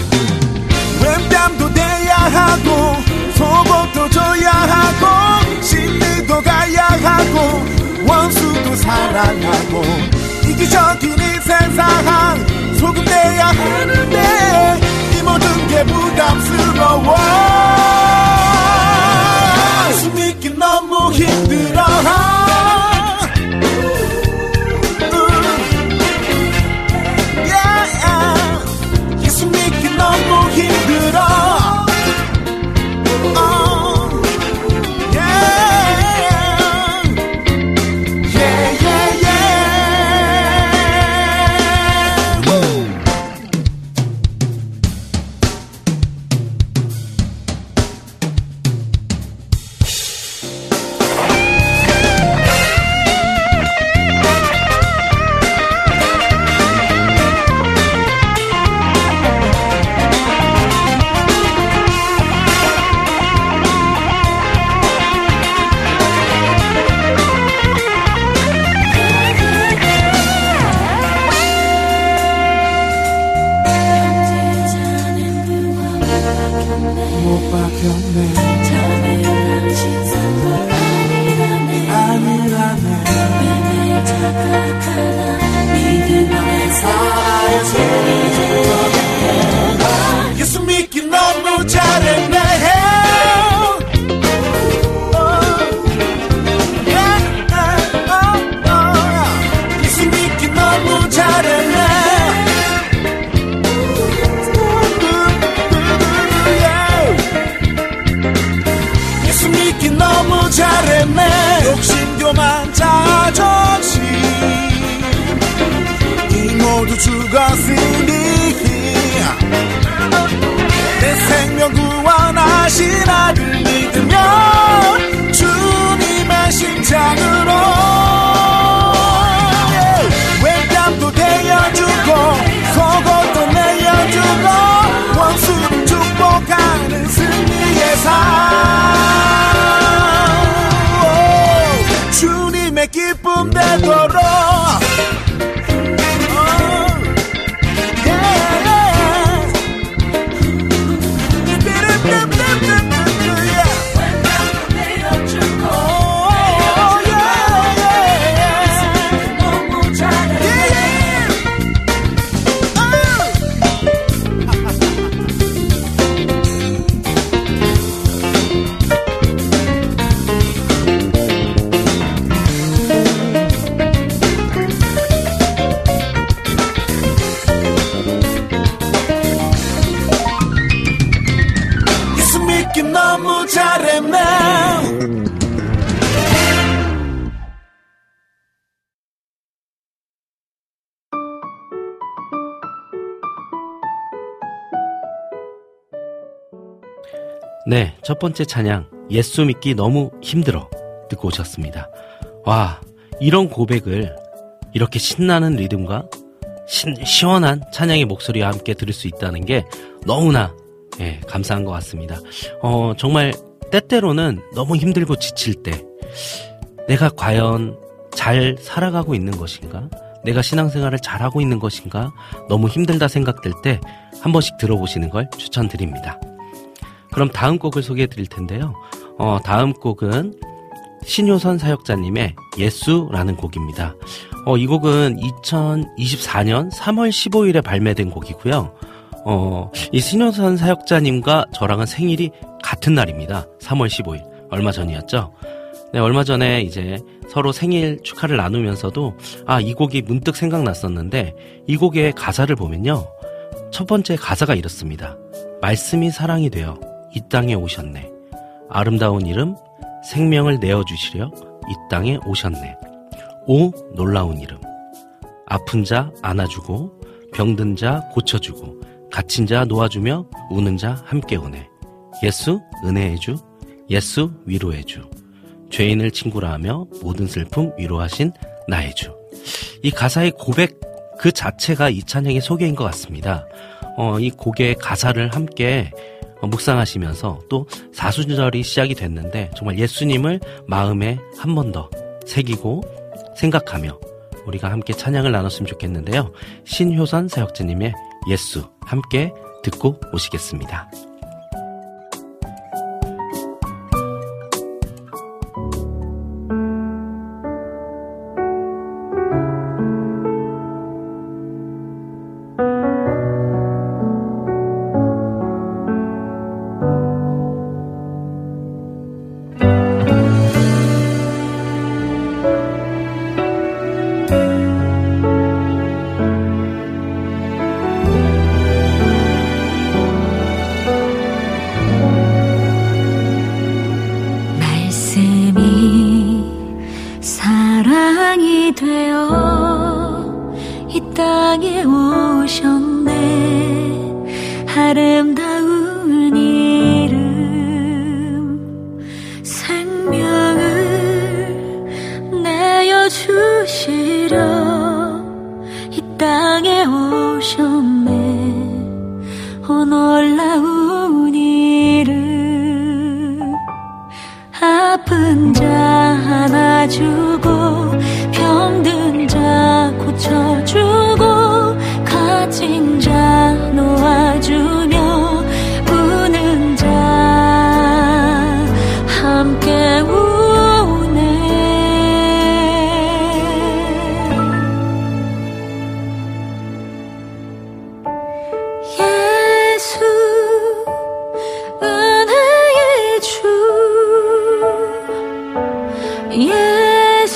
왼뺨도 돼야 하고 속옷도 줘야 하고 심리도 가야 하고 원수도 사랑하고 이기적인 이 세상 소금내야 하는데 이 모든 게 부담스러워. 숨기기 너무 힘들어. 예수 믿기 너무 힘들어. 예수 믿기 너무 잘했네. 예수 믿기 너무 잘했네. 예수 믿기 너무 잘했네. 욕심 교만 자존심 이 모두 죽었으니 내 생명 구원하신 아들 믿으면 주님의 심장으로 왼뺨도 대어주고 속옷도 내어주고 원수를 축복하는 승리의 삶 주님의 기쁨 되도록 너무 잘했네. 네, 첫 번째 찬양 예수 믿기 너무 힘들어 듣고 오셨습니다. 와, 이런 고백을 이렇게 신나는 리듬과 신, 시원한 찬양의 목소리와 함께 들을 수 있다는 게 너무나 예, 감사한 것 같습니다. 어, 정말 때때로는 너무 힘들고 지칠 때 내가 과연 잘 살아가고 있는 것인가? 내가 신앙생활을 잘하고 있는 것인가? 너무 힘들다 생각될 때 한 번씩 들어보시는 걸 추천드립니다. 그럼 다음 곡을 소개해 드릴 텐데요. 어, 다음 곡은 신효선 사역자님의 예수라는 곡입니다. 어, 이 곡은 이천이십사 년 삼월 십오일에 발매된 곡이고요. 어, 이 신효선 사역자님과 저랑은 생일이 같은 날입니다. 삼월 십오일. 얼마 전이었죠? 네, 얼마 전에 이제 서로 생일 축하를 나누면서도 아, 이 곡이 문득 생각났었는데 이 곡의 가사를 보면요. 첫 번째 가사가 이렇습니다. 말씀이 사랑이 되어 이 땅에 오셨네. 아름다운 이름 생명을 내어주시려 이 땅에 오셨네. 오 놀라운 이름. 아픈 자 안아주고 병든 자 고쳐주고 갇힌 자 놓아주며 우는 자 함께 오네. 예수 은혜의 주, 예수 위로의 주, 죄인을 친구라 하며 모든 슬픔 위로하신 나의 주. 이 가사의 고백 그 자체가 이 찬양의 소개인 것 같습니다. 어, 이 곡의 가사를 함께 어, 묵상하시면서 또 사순절이 시작이 됐는데 정말 예수님을 마음에 한 번 더 새기고 생각하며 우리가 함께 찬양을 나눴으면 좋겠는데요. 신효선 사역자님의 예수 함께 듣고 오시겠습니다. 예수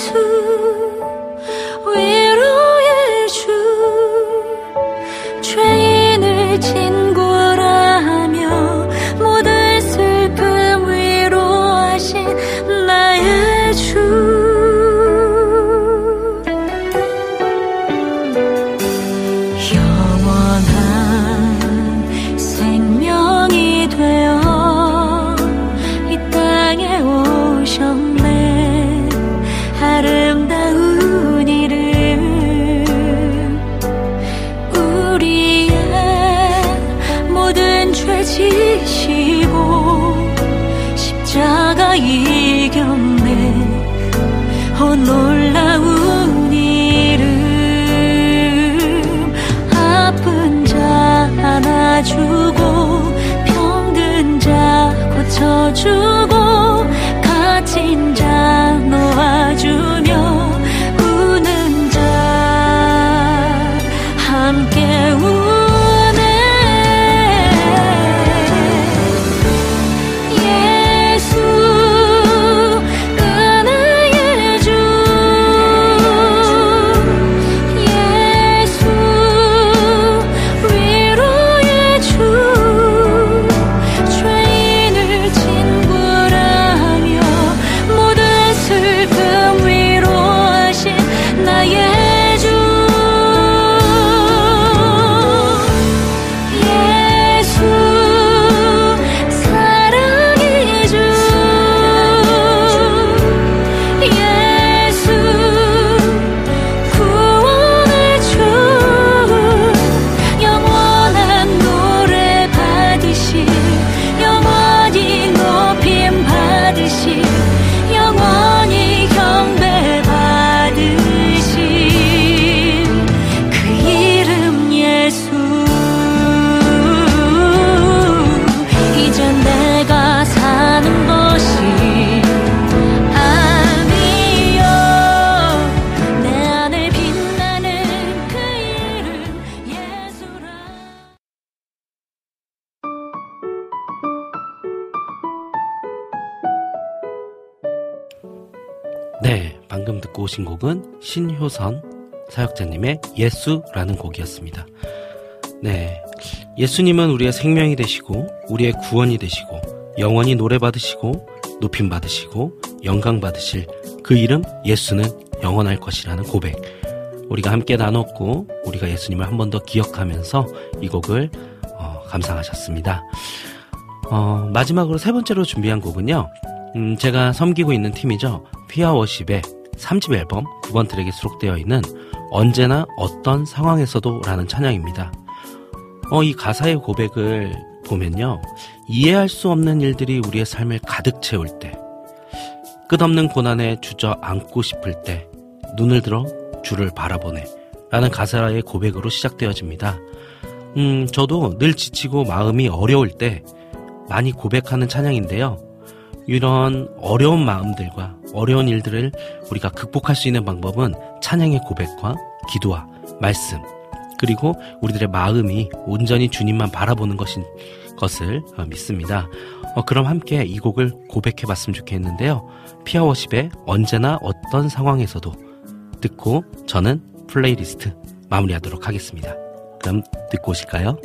듣고 오신 곡은 신효선 사역자님의 예수라는 곡이었습니다. 네, 예수님은 우리의 생명이 되시고 우리의 구원이 되시고 영원히 노래 받으시고 높임 받으시고 영광 받으실 그 이름 예수는 영원할 것이라는 고백, 우리가 함께 나눴고 우리가 예수님을 한 번 더 기억하면서 이 곡을 어, 감상하셨습니다. 어, 마지막으로 세 번째로 준비한 곡은요, 음, 제가 섬기고 있는 팀이죠. 피아워십의 삼 집 앨범 구 번 트랙에 수록되어 있는 언제나 어떤 상황에서도 라는 찬양입니다. 어, 이 가사의 고백을 보면요, 이해할 수 없는 일들이 우리의 삶을 가득 채울 때, 끝없는 고난에 주저앉고 싶을 때 눈을 들어 주를 바라보네 라는 가사의 고백으로 시작되어집니다. 음, 저도 늘 지치고 마음이 어려울 때 많이 고백하는 찬양인데요, 이런 어려운 마음들과 어려운 일들을 우리가 극복할 수 있는 방법은 찬양의 고백과 기도와 말씀, 그리고 우리들의 마음이 온전히 주님만 바라보는 것인 것을 믿습니다. 어, 그럼 함께 이 곡을 고백해봤으면 좋겠는데요, 피아워십의 언제나 어떤 상황에서도 듣고 저는 플레이리스트 마무리하도록 하겠습니다. 그럼 듣고 오실까요?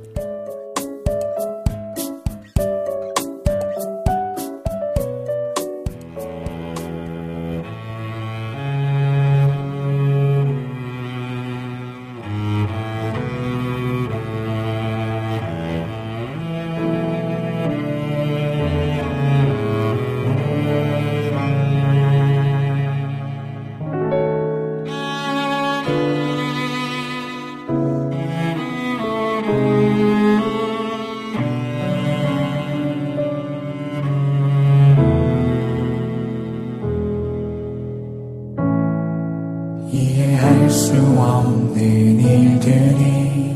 이해할 수 없는 일들이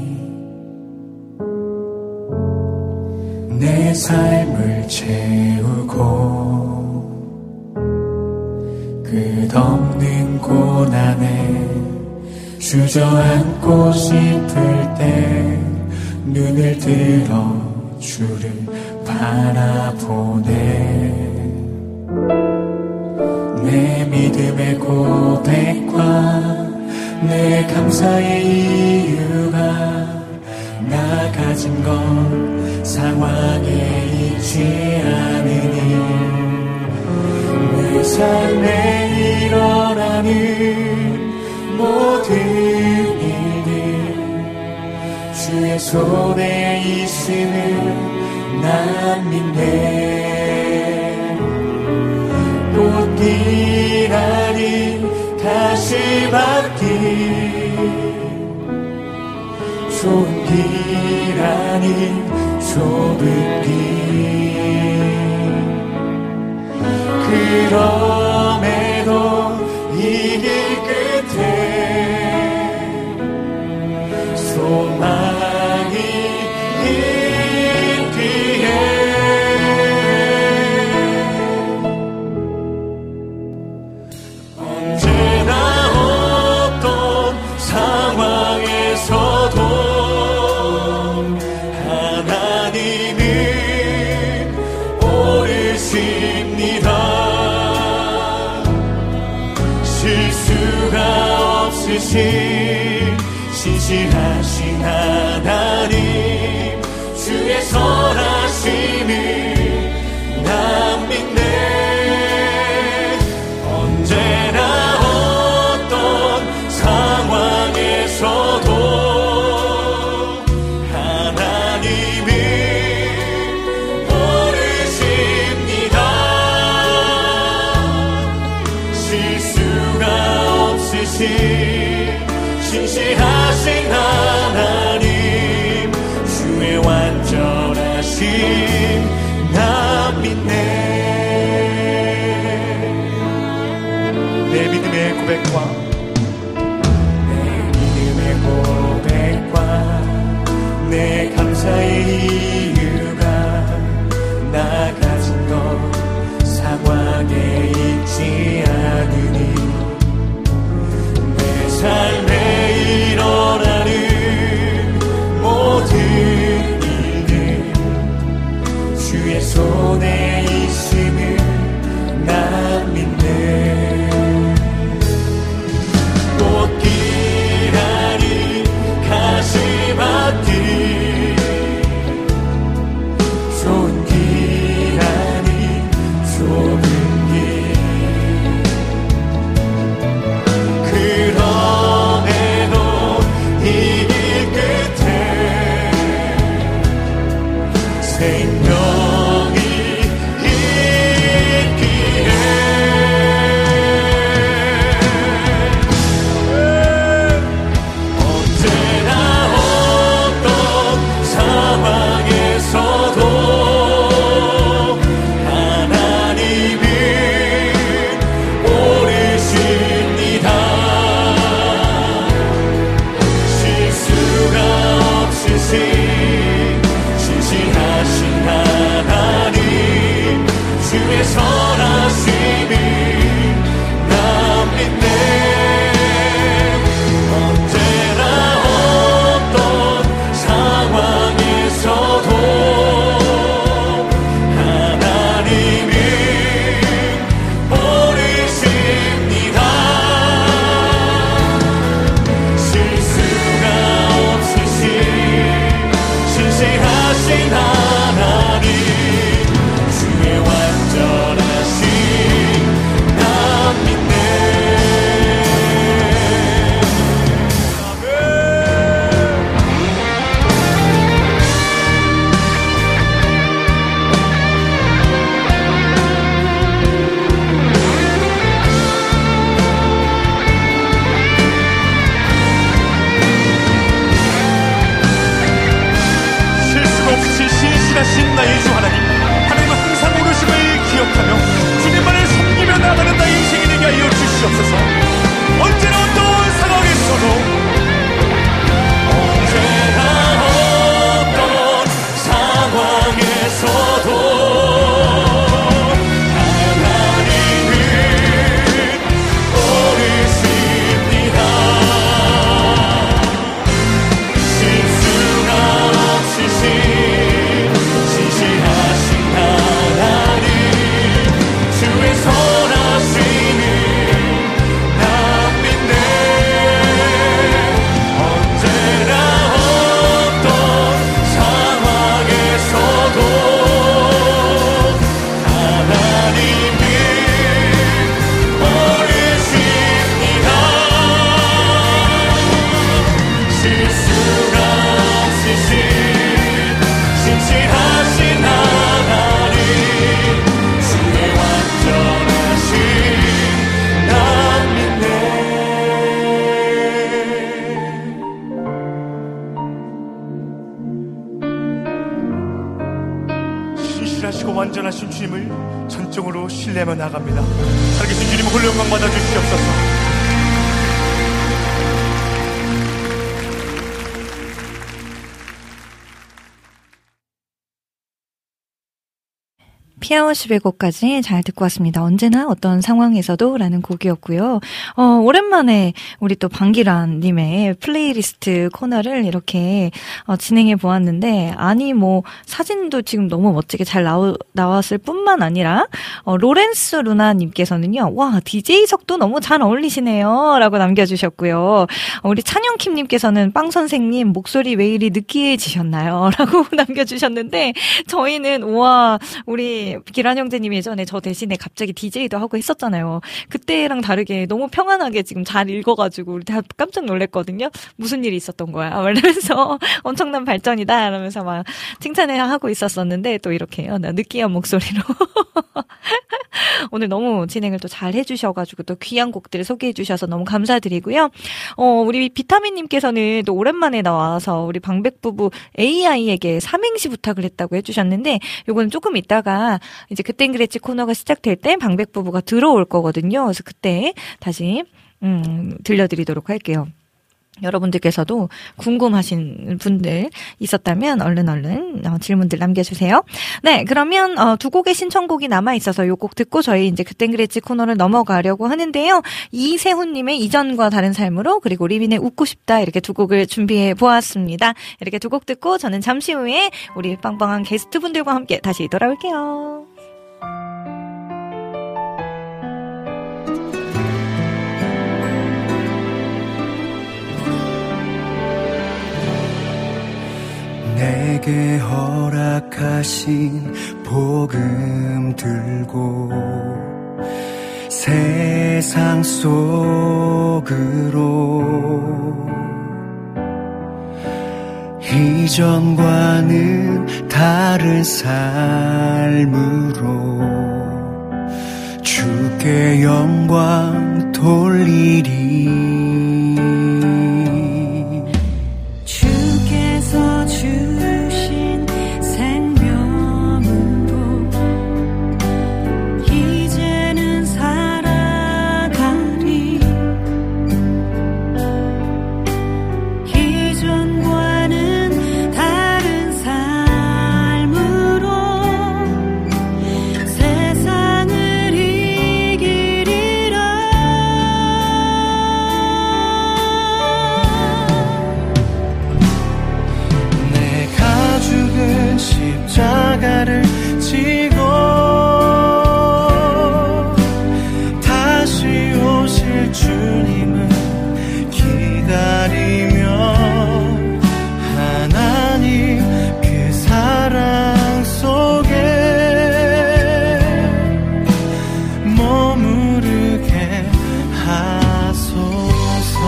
내 삶을 채우고 끝없는 고난에 주저앉고 싶을 때 눈을 들어 주를 바라보네. 내 믿음의 고백과 내 감사의 이유가 나 가진 건 상황에 있지 않으니 내 삶에 일어나는 모든 일들 주의 손에 있음을 난 믿네. 꽃길 아닌 다시 받기 좋은 길 아닌 좁은 길 그럼에도 이 길 끝에 소망이 있기에 신실하신 하나님 주의 선하심을 난 믿네. 언제나 어떤 상황에서도 하나님을 모르십니다. 실수가 없으신 신실하신 하나님 주의 완전하심 난 믿네. 내 믿음의 고백과 내 믿음의 고백과 내 감사의 이유가 나 가진 것 상황에 있지 않으니 내 삶에 일어나는 모든 일들 주의 손에 있음을 난 믿네. 완전하신 주님을 전적으로 신뢰하며 나갑니다. 살아계신 주님 홀로 영광 받아 주시옵소서. 피아워십의 곡까지 잘 듣고 왔습니다. 언제나 어떤 상황에서도 라는 곡이었고요. 어, 오랜만에 우리 또 방기란 님의 플레이리스트 코너를 이렇게 어, 진행해 보았는데, 아니 뭐 사진도 지금 너무 멋지게 잘 나오, 나왔을 뿐만 아니라 어, 로렌스 루나 님께서는요, 와 디제이석도 너무 잘 어울리시네요 라고 남겨주셨고요. 우리 찬영킴 님께서는 빵 선생님 목소리 왜 이리 느끼해지셨나요? 라고 남겨주셨는데, 저희는 우와 우리 기란 형제님이 예전에 저 대신에 갑자기 디제이도 하고 했었잖아요. 그때랑 다르게 너무 평안하게 지금 잘 읽어가지고 우리 다 깜짝 놀랐거든요. 무슨 일이 있었던 거야? 이러면서 엄청난 발전이다 이러면서 막 칭찬을 하고 있었었는데, 또 이렇게 느끼한 목소리로 오늘 너무 진행을 또 잘 해주셔가지고 또 귀한 곡들을 소개해주셔서 너무 감사드리고요. 어, 우리 비타민님께서는 또 오랜만에 나와서 우리 방백부부 에이아이에게 삼행시 부탁을 했다고 해주셨는데, 요거는 조금 있다가 이제 그땐 그랬지 코너가 시작될 때 방백부부가 들어올 거거든요. 그래서 그때 다시 음, 들려드리도록 할게요. 여러분들께서도 궁금하신 분들 있었다면 얼른 얼른 어, 질문들 남겨주세요. 네, 그러면 어, 두 곡의 신청곡이 남아있어서 요 곡 듣고 저희 이제 그땐 그랬지 코너를 넘어가려고 하는데요. 이세훈님의 이전과 다른 삶으로, 그리고 리빈의 웃고 싶다, 이렇게 두 곡을 준비해 보았습니다. 이렇게 두 곡 듣고 저는 잠시 후에 우리 빵빵한 게스트분들과 함께 다시 돌아올게요. 내게 허락하신 복음 들고 세상 속으로 이전과는 다른 삶으로 주께 영광 돌리리. 주께서 주신 생명으로 이제는 살아가리. 이전과는 다른 삶으로 세상을 이기리라. 내가 죽은 십자가를 지고 다시 오실 주님을 기다리며 하나님 그 사랑 속에 머무르게 하소서.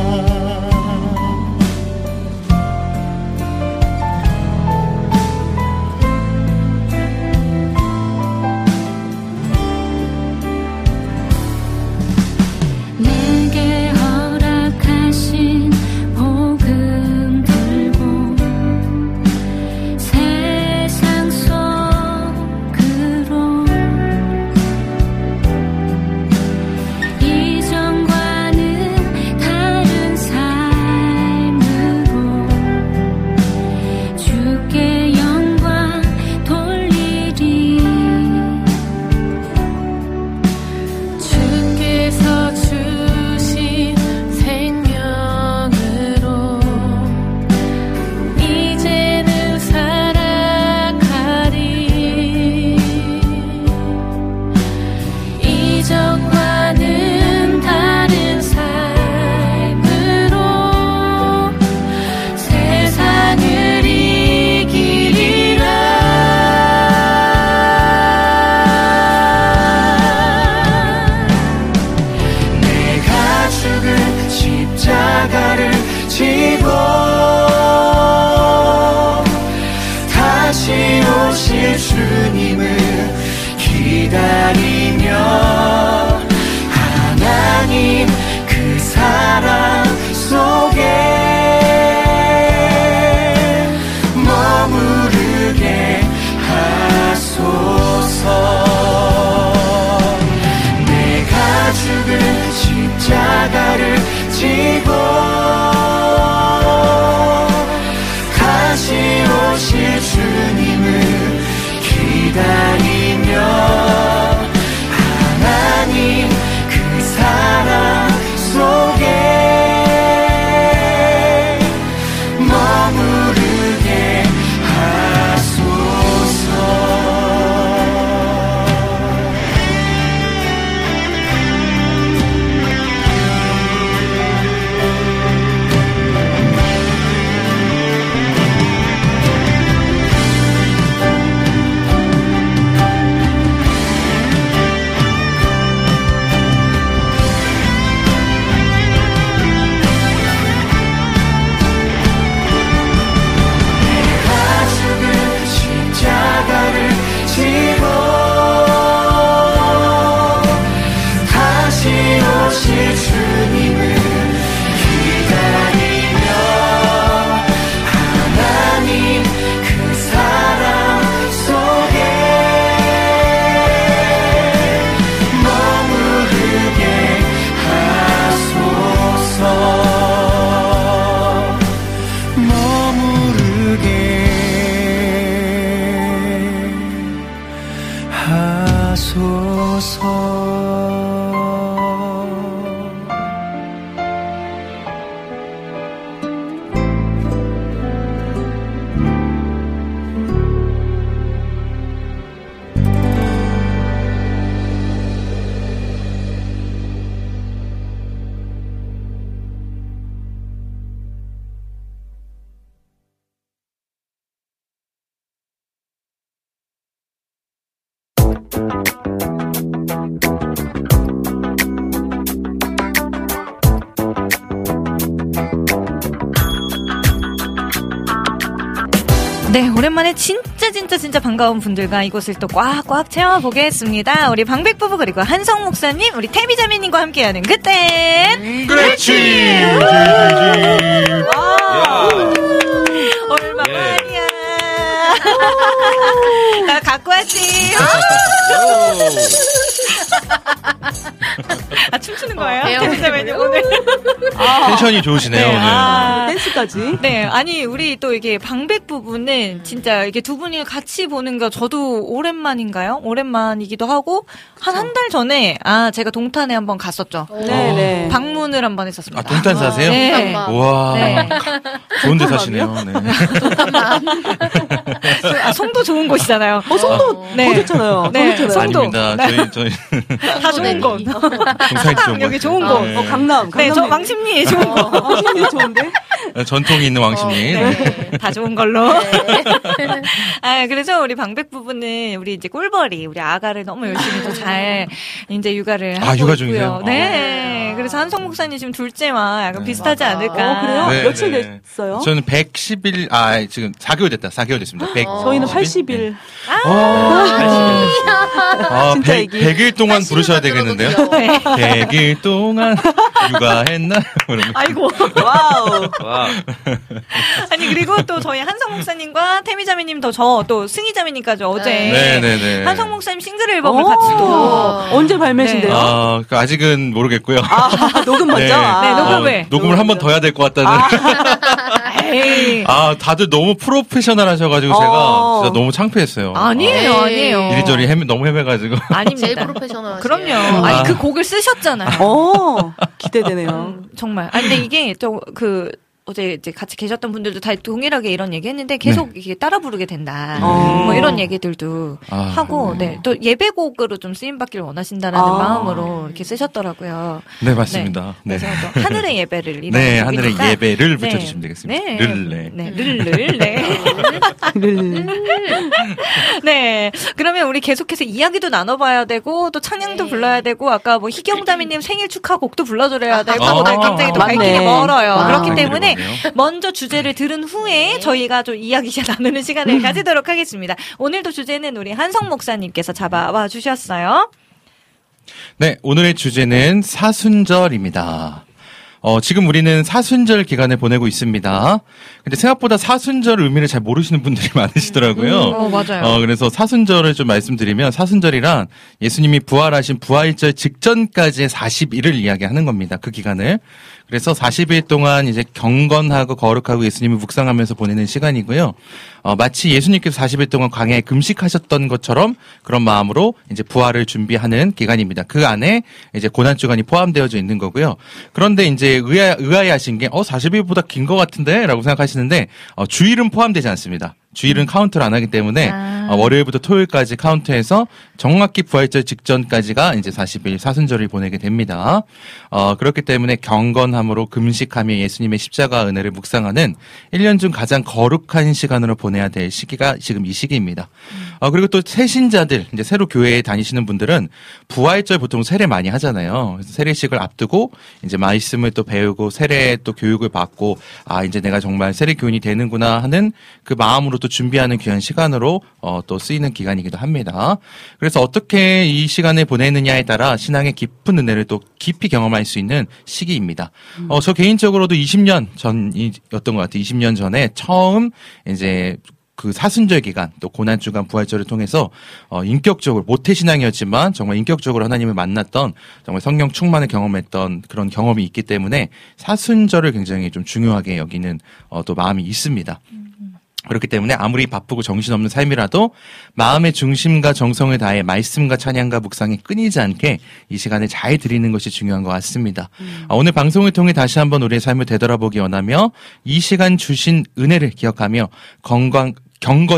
내게 허락하신 복음 들고 세상 속으로 이전과는 다른 삶으로 주께 영광 돌리리. 주께서 주신 생명으로 이제는 살아가리. 이전과는 다른 삶으로 세상을 이기리라. 내가 죽은 십자가를 지고 다시 오실 주님을 기다리며 하나님 그 사랑 속에 머무르게 하소서. 네, 오랜만에 진짜 진짜 진짜 반가운 분들과 이곳을 또 꽉꽉 채워보겠습니다. 우리 방백부부 그리고 한성 목사님, 우리 태미자매님과 함께하는 그땐 그렇지. 얼마만이야. 나 갖고 왔지. 아, 춤추는 거예요? 태미자매님 오늘. 텐션이 좋으시네요, 네, 오늘. 아, 댄스까지? 네, 아니, 우리 또 이게 방백 부부는 진짜 이게 두 분이 같이 보는 거 저도 오랜만인가요? 오랜만이기도 하고, 한 한 달 전에, 아, 제가 동탄에 한번 갔었죠. 네네. 방문을 한번 했었습니다. 아, 동탄 사세요? 네. 우와. 네. 좋은 데 사시네요. 네. 아, 송도 좋은 곳이잖아요. 어, 송도 네. 더 좋잖아요. 네. 더 좋잖아요. 송도. 아닙니다. 네. 저희, 저희. 다 좋은 곳. 동탄이 좋은 여기 곳. 좋은 곳. 네. 어, 강남. 네, 강남 저 왕십리 좋은 곳. 왕십리 좋은데? 전통이 있는 왕십리. 네. 다 좋은 걸로. 아, 그래서 우리 방백 부부는 우리 이제 꿀벌이 우리 아가를 너무 열심히 또 잘 이제 육아를 하고 아, 육아 있고요. 중이세요? 네. 그래서 한성 목사님 지금 둘째와 약간 비슷하지 않을까. 어, 그래요? 네, 며칠 네. 됐어요? 저는 백십 일, 아, 지금 사 개월 됐다. 사 개월 됐습니다. 백, 저희는 팔십 일. 아, 진짜 백, 얘기. 백 일 동안 부르셔야 되겠는데요? 네. 백 일 동안 육아했나? 그러면. 아이고. 와우. 와. 아니, 그리고 또 저희 한성 목사님과 태미자매님 더 저 또 승희자매님까지 어제. 네네네. 한성 목사님 싱글 앨범을 오. 같이 또. 언제 발매신데요? 아, 그 아직은 모르겠고요. 아, 녹음 먼저? 네. 아. 네, 녹음을. 어, 녹음을 한 번 더 해야 될 것 같다는. 에이. 아, 다들 너무 프로페셔널 하셔가지고 어. 제가 진짜 너무 창피했어요. 아니에요, 아니에요. 이리저리 헤매, 너무 헤매가지고. 아닙니다. 제일 프로페셔널. 그럼요. 아. 아니, 그 곡을 쓰셨잖아요. 어, 기대되네요. 음, 정말. 아니, 근데 이게 좀 그, 어제 이제 같이 계셨던 분들도 다 동일하게 이런 얘기 했는데 계속 이게 따라 부르게 된다. 어. 뭐 이런 얘기들도 아, 하고, 네. 네. 또 예배곡으로 좀 쓰임받기를 원하신다라는 아. 마음으로 이렇게 쓰셨더라고요. 네, 맞습니다. 네. 그래서 또 하늘의 예배를 이런 네, 곡이니까. 하늘의 예배를 네. 붙여주시면 되겠습니다. 네. 를, 네. 르를, 네. 를. 네. 그러면 우리 계속해서 이야기도 나눠봐야 되고, 또 찬양도 네. 불러야 되고, 아까 뭐 희경자매님 생일 축하곡도 불러드려야 되고, 아. 네, 굉장히 또 맞네. 갈 길이 멀어요. 아, 그렇기 갈 길이 때문에 멀네요. 먼저 주제를 들은 후에 저희가 좀 이야기 나누는 시간을 가지도록 하겠습니다. 오늘도 주제는 우리 한성 목사님께서 잡아와 주셨어요. 네, 오늘의 주제는 사순절입니다. 어, 지금 우리는 사순절 기간을 보내고 있습니다. 근데 생각보다 사순절 의미를 잘 모르시는 분들이 많으시더라고요. 어, 맞아요. 어, 그래서 사순절을 좀 말씀드리면 사순절이란 예수님이 부활하신 부활절 직전까지의 사십 일을 이야기하는 겁니다. 그 기간을. 그래서 사십 일 동안 이제 경건하고 거룩하고 예수님을 묵상하면서 보내는 시간이고요. 어, 마치 예수님께서 사십 일 동안 광야에 금식하셨던 것처럼 그런 마음으로 이제 부활을 준비하는 기간입니다. 그 안에 이제 고난주간이 포함되어져 있는 거고요. 그런데 이제 의아, 의아해하신 게, 어, 사십 일보다 긴 것 같은데? 라고 생각하시는데, 어, 주일은 포함되지 않습니다. 주일은 카운트를 안 하기 때문에, 아. 어, 월요일부터 토요일까지 카운트해서 정확히 부활절 직전까지가 이제 사십 일 사순절을 보내게 됩니다. 어, 그렇기 때문에 경건함으로 금식하며 예수님의 십자가 은혜를 묵상하는 일 년 중 가장 거룩한 시간으로 보내야 될 시기가 지금 이 시기입니다. 어, 그리고 또 새신자들, 이제 새로 교회에 다니시는 분들은 부활절 보통 세례 많이 하잖아요. 그래서 세례식을 앞두고 이제 말씀을 또 배우고 세례 또 교육을 받고, 아, 이제 내가 정말 세례 교인이 되는구나 하는 그 마음으로 또 준비하는 귀한 시간으로 어, 또 쓰이는 기간이기도 합니다. 그래서 어떻게 이 시간을 보내느냐에 따라 신앙의 깊은 은혜를 또 깊이 경험할 수 있는 시기입니다. 어, 저 개인적으로도 이십 년 전이었던 것 같아요. 이십 년 전에 처음 이제 그 사순절 기간 또 고난주간 부활절을 통해서 어 인격적으로 모태신앙이었지만 정말 인격적으로 하나님을 만났던 정말 성령 충만을 경험했던 그런 경험이 있기 때문에 사순절을 굉장히 좀 중요하게 여기는 어 또 마음이 있습니다. 그렇기 때문에 아무리 바쁘고 정신없는 삶이라도 마음의 중심과 정성을 다해 말씀과 찬양과 묵상에 끊이지 않게 이 시간을 잘 드리는 것이 중요한 것 같습니다. 음. 오늘 방송을 통해 다시 한번 우리의 삶을 되돌아보기 원하며 이 시간 주신 은혜를 기억하며 건강 경건과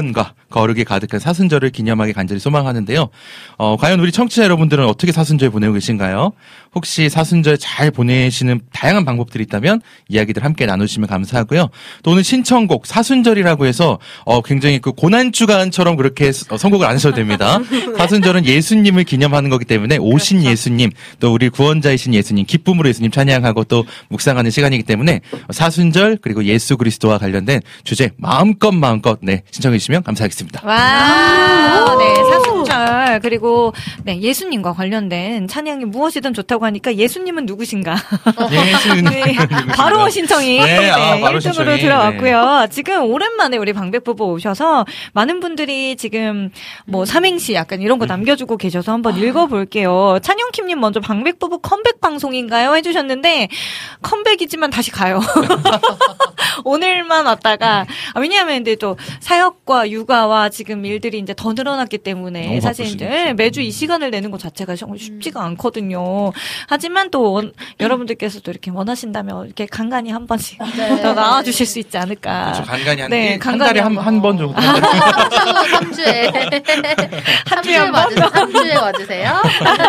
거룩이 가득한 사순절을 기념하기 간절히 소망하는데요. 어, 과연 우리 청취자 여러분들은 어떻게 사순절 보내고 계신가요? 혹시 사순절 잘 보내시는 다양한 방법들이 있다면 이야기들 함께 나누시면 감사하고요. 또 오늘 신청곡 사순절이라고 해서 어, 굉장히 그 고난주간처럼 그렇게 어, 선곡을 안 하셔도 됩니다. 사순절은 예수님을 기념하는 거기 때문에 오신 예수님, 또 우리 구원자이신 예수님, 기쁨으로 예수님 찬양하고 또 묵상하는 시간이기 때문에 사순절 그리고 예수 그리스도와 관련된 주제 마음껏 마음껏 네 신청해 주시면 감사하겠습니다. 와, 네, 사순절 그리고 네 예수님과 관련된 찬양이 무엇이든 좋다고 하니까 예수님은 누구신가? 예수님 네, 바로 신청이 네, 네, 아, 바로 일 등으로 신청이, 들어왔고요. 지금 오랜만에 우리 방백 부부 오셔서 많은 분들이 지금 뭐 삼행시 약간 이런 거 남겨주고 계셔서 한번 읽어볼게요. 찬영킴님 먼저 방백 부부 컴백 방송인가요? 해주셨는데 컴백이지만 다시 가요. 오늘만 왔다가 아, 왜냐하면 근데 또 사역과 육아와 지금 일들이 이제 더 늘어났기 때문에 너무 사실 이제 바쁘시겠죠. 매주 이 시간을 내는 것 자체가 정말 쉽지가 않거든요. 하지만 또 원, 여러분들께서도 이렇게 원하신다면 이렇게 간간히 한 번씩 네. 더 나와주실 수 있지 않을까. 저 간간히 한, 네, 한 간간히 달에 한 한번. 한 번 정도. 삼 주에 삼 주에 한 번? 와주세요. 삼 주에 와주세요.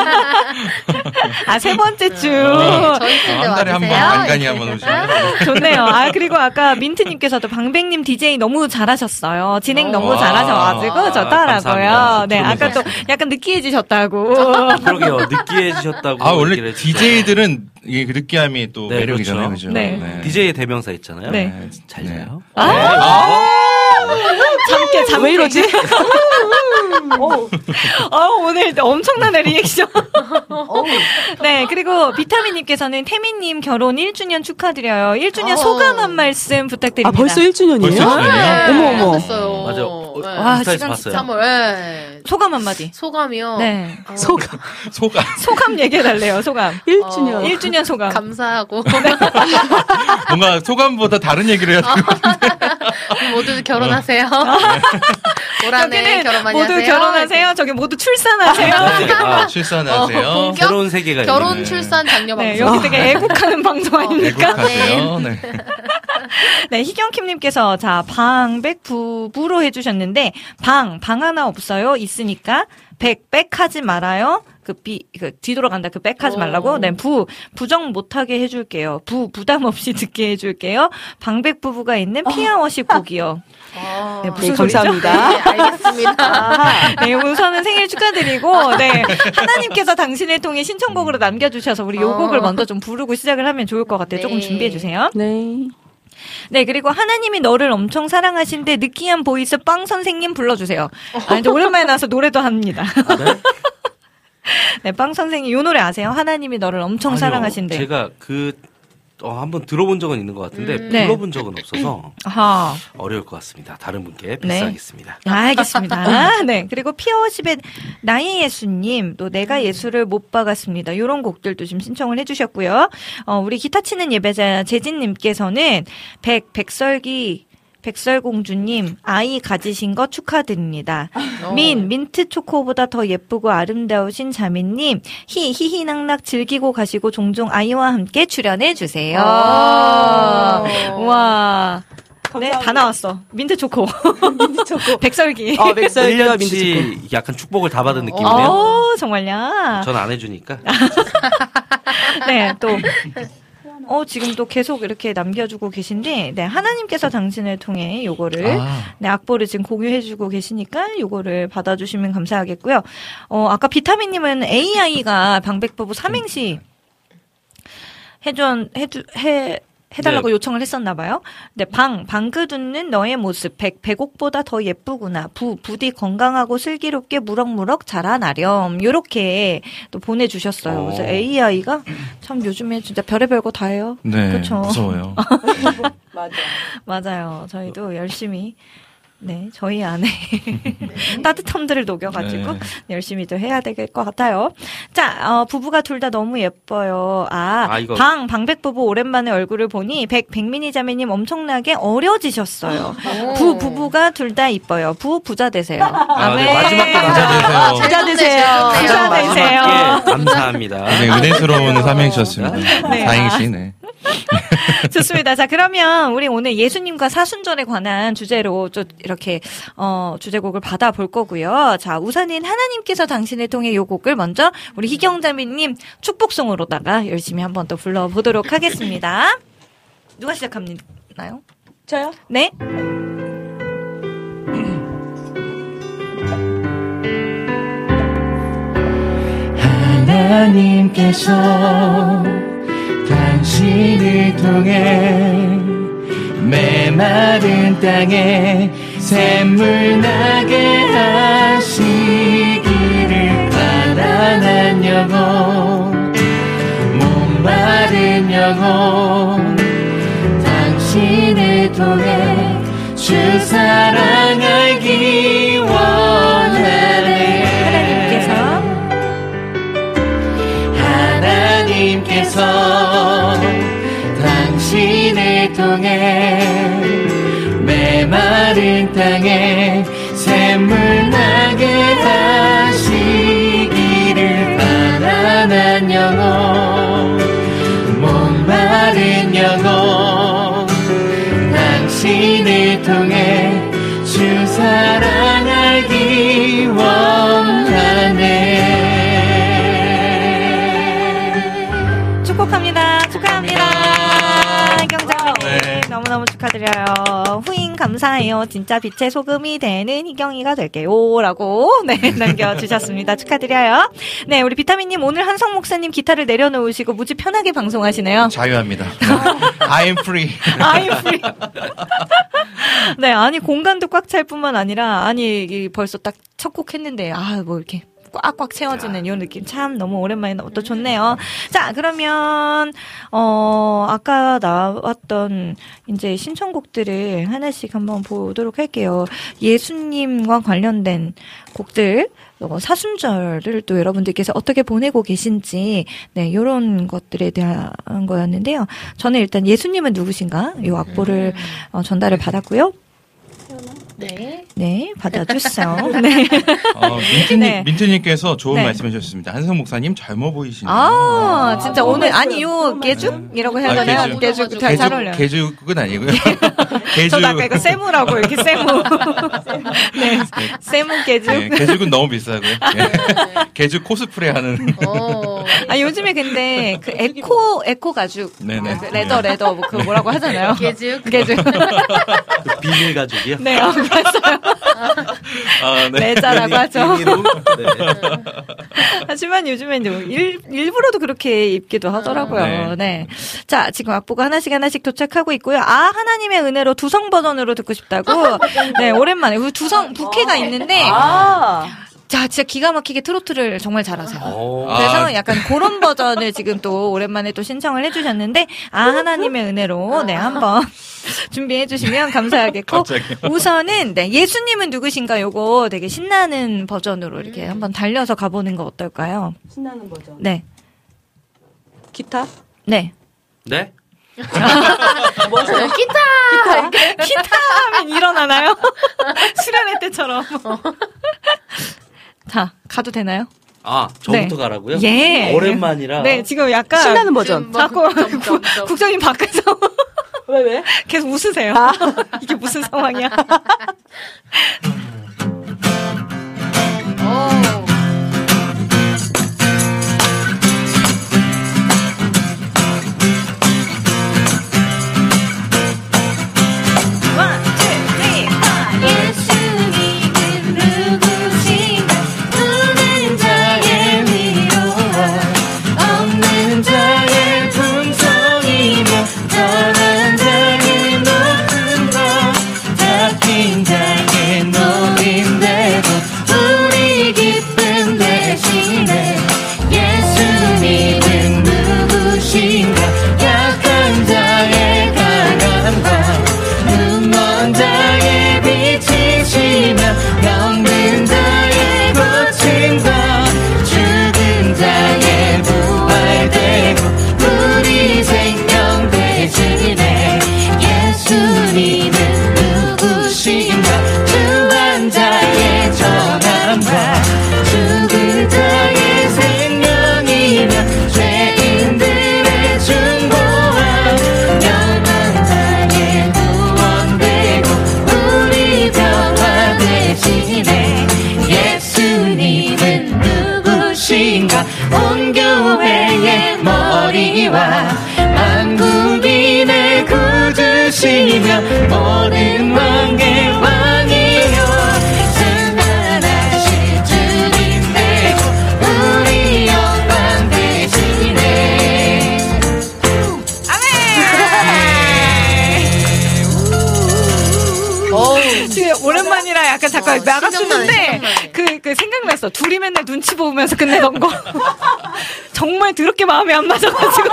아, 세 번째 주. 저희 집에 한 달에 한 번 와주세요. 간간히 한 번 오시면. 좋네요. 아, 그리고 아까 민트님께서도 방백님 디제이 너무 잘하셨어요. 진행 너무 와. 잘하셔가지고 좋더라고요. 감사합니다. 네, 아까 또 약간 느끼해지셨다고. 그러게요. 느끼해지셨다고. 아 원래 얘기를 해주시죠. 디제이들은 이게 그 느끼함이 또 네, 매력이잖아요, 그렇죠. 그죠? 네. 디제이의 대명사 있잖아요. 네. 잘 네. 자요. 잠게, 잠게. 왜 이러지? 어, 오늘 엄청난 리액션. 네, 그리고 비타민님께서는 태민님 결혼 일 주년 축하드려요. 일 주년 어. 소감 한 말씀 부탁드립니다. 아, 벌써 일 주년이에요? 벌써 일 주년이에요? 어머, 어머. 됐어요. 맞아. 어, 네. 와, 인스타에서 시간 봤어요. 삼월. 네. 소감 한마디. 소감이요. 네. 어, 소감. 소감. 소감 얘기해달래요, 소감. 일 주년. 어. 일 주년 소감. 감사하고 뭔가 소감보다 다른 얘기를 해야 되고. 모두 결혼하세요. 올 한해 여기는 결혼 많이 모두 하세요. 결혼하세요. 저기 모두 출산하세요. 아, 출산하세요. 어, 본격 새로운 세계가 결혼 있네. 출산 장려 네, 방송. 여기 되게 애국하는 방송 아닙니까? 애국하세요. 네. 네, 희경킴님께서 자 방백 부부로 해주셨는데 방 방 하나 없어요. 있으니까 백 백하지 말아요. 그 비 그 뒤돌아간다. 그 백하지 말라고. 네, 부 부정 못하게 해줄게요. 부 부담 없이 듣게 해줄게요. 방백 부부가 있는 피아워십 곡이요. 아, 네, 네, 무슨 소리죠? 감사합니다. 네, 알겠습니다. 네, 우선은 생일 축하드리고, 네. 하나님께서 당신을 통해 신청곡으로 남겨주셔서 우리 요 어. 곡을 먼저 좀 부르고 시작을 하면 좋을 것 같아요. 조금 네. 준비해주세요. 네. 네, 그리고 하나님이 너를 엄청 사랑하신데 느끼한 보이스 빵 선생님 불러주세요. 아, 이제 오랜만에 나와서 노래도 합니다. 아, 네? 네, 빵 선생님, 요 노래 아세요? 하나님이 너를 엄청 아니요. 사랑하신데. 제가 그 어, 한번 들어본 적은 있는 것 같은데 음. 네. 불러본 적은 없어서 아하. 어려울 것 같습니다. 다른 분께 네. 패스하겠습니다. 아, 알겠습니다. 네. 그리고 피어십의 나의 예수님, 또 내가 예수를 못 박았습니다. 요런 곡들도 좀 신청을 해주셨고요. 어, 우리 기타 치는 예배자 재진님께서는 백, 백설기, 백설공주님, 아이 가지신 거 축하드립니다. 어. 민, 민트 초코보다 더 예쁘고 아름다우신 자매님, 히, 히히낙낙 즐기고 가시고 종종 아이와 함께 출연해주세요. 아. 와. 네, 다 나왔어. 민트 초코. 민트 초코. 백설기. 어, 백설기와 민트 초코. 일년치 약간 축복을 다 받은 느낌이네요. 어, 정말요? 전 안 해주니까. 네, 또. 어, 지금 또 계속 이렇게 남겨주고 계신데, 네, 하나님께서 당신을 통해 요거를, 아. 네, 악보를 지금 공유해주고 계시니까 요거를 받아주시면 감사하겠고요. 어, 아까 비타민님은 에이아이가 방백부부 삼행시 해준, 해주, 해, 해달라고 네. 요청을 했었나봐요. 네, 방, 방긋 웃는 너의 모습, 백, 백옥보다 더 예쁘구나. 부, 부디 건강하고 슬기롭게 무럭무럭 자라나렴. 요렇게 또 보내주셨어요. 그래서 오. 에이아이가 참 요즘에 진짜 별의별 거 다 해요. 네. 그쵸? 무서워요. 맞아. 맞아요. 저희도 열심히, 네, 저희 안에 따뜻함들을 녹여가지고 네. 열심히 또 해야 될 것 같아요. 자, 어, 부부가 둘 다 너무 예뻐요. 아, 아, 이거- 방, 방백 부부 오랜만에 얼굴을 보니 백, 백민희 자매님 엄청나게 어려지셨어요. 부, 부부가 둘 다 이뻐요. 부, 부자 되세요. 아, 네, 아멘. 마지막에 부자 되세요. 부자 되세요. 부자 가장 되세요. 마지막에 감사합니다. 네, 은혜스러운 삼행시였습니다. 네. 사행시, 네. 좋습니다. 좋습니다. 자, 그러면 우리 오늘 예수님과 사순절에 관한 주제로 좀 이렇게 어 주제곡을 받아볼 거고요. 자, 우선은 하나님께서 당신을 통해 요 곡을 먼저 우리 희경자매님 축복송으로다가 열심히 한번 또 불러보도록 하겠습니다. 누가 시작합니나요? 저요? 네. 하나님께서 당신을 통해 메마른 땅에 샘물 나게 하시기를 가난한 영혼 목마른 영혼 당신을 통해 주 사랑 알기 원하네. 하나님께서 당신을 통해 메마른 땅에 샘물 나게 하시기를 가난한 영혼 목마른 영혼 당신을 통해 주 사랑 알기 원하네. 축복합니다. 축하합니다. 희경자매님 네. 너무너무 축하드려요. 후임 감사해요. 진짜 빛의 소금이 되는 희경이가 될게요. 라고 네 남겨주셨습니다. 축하드려요. 네, 우리 비타민님 오늘 한성 목사님 기타를 내려놓으시고 무지 편하게 방송하시네요. 자유합니다. I'm free. I'm free. 네, 아니 공간도 꽉 찰 뿐만 아니라 아니 이게 벌써 딱 첫 곡 했는데 아 뭐 이렇게 꽉꽉 채워지는 이 느낌 참 너무 오랜만에 너무 또 좋네요. 자, 그러면 어 아까 나왔던 이제 신청곡들을 하나씩 한번 보도록 할게요. 예수님과 관련된 곡들, 어, 사순절을 또 여러분들께서 어떻게 보내고 계신지, 네, 요런 것들에 대한 거였는데요. 저는 일단 예수님은 누구신가? 요 악보를 어, 전달을 받았고요. 네. 네, 받아주세요. 네. 어, 민트님, 네. 민트님께서 좋은 네. 말씀 해주셨습니다. 한성 목사님 젊어 보이시네요. 아, 진짜 오늘, 말씀, 아니, 요, 개죽이라고 해야 아, 되나요? 개죽. 개죽, 잘, 잘 어울려요. 개죽은 아니고요. 개죽. 저도 아까 이거 세무라고, 이렇게 세무. 네, 세무 개죽. 네, 개죽은 너무 비싸고요. 네. 개죽 코스프레 하는. 어. 아, 요즘에 근데 그 에코, 에코 가죽. 네네. 그 레더, 레더, 뭐, 그 뭐라고 하잖아요. 개죽. 개죽. 비닐 가죽이요? 네, 어, 맞아요. 아, 네. 레자라고 하죠. 비닐로? 네. 하지만 요즘엔 좀 일, 일부러도 그렇게 입기도 하더라고요. 네. 네. 자, 지금 악보가 하나씩 하나씩 도착하고 있고요. 아, 하나님의 은혜로 두성 버전으로 듣고 싶다고. 네, 오랜만에. 우리 두성 부캐가 있는데. 아. 자, 진짜 기가 막히게 트로트를 정말 잘하세요. 오. 그래서 아. 약간 그런 버전을 지금 또 오랜만에 또 신청을 해주셨는데, 아, 하나님의 은혜로, 네, 한번 준비해주시면 감사하겠고, 갑자기. 우선은, 네, 예수님은 누구신가 요거 되게 신나는 버전으로 이렇게 한번 달려서 가보는 거 어떨까요? 신나는 버전. 네, 기타? 네. 네? 뭐죠? 기타! 기타! 기타 하면 일어나나요? 수련회 때처럼. 자, 가도 되나요? 아, 저부터 네. 가라고요? 예. 오랜만이라. 네, 지금 약간. 신나는 버전. 자꾸 국- 국장님 밖에서 왜, 왜? 계속 웃으세요. 이게 무슨 상황이야? 오. One, two, three, four. 예수님은 누구신가 우는 자의 위로와 없는 자의 풍성이며 떠난 자의 높은 것 잡힌 자의 노 되시면 모든 왕의 왕이요 찬란하신 주님 되고 우리 영광 되시네. 지금 오랜만이라 약간 잠깐 어, 나갔었는데 생각나네, 그, 그 생각났어. 둘이 맨날 눈치 보면서 끝내던 거. 정말 더럽게 마음에 안 맞아가지고.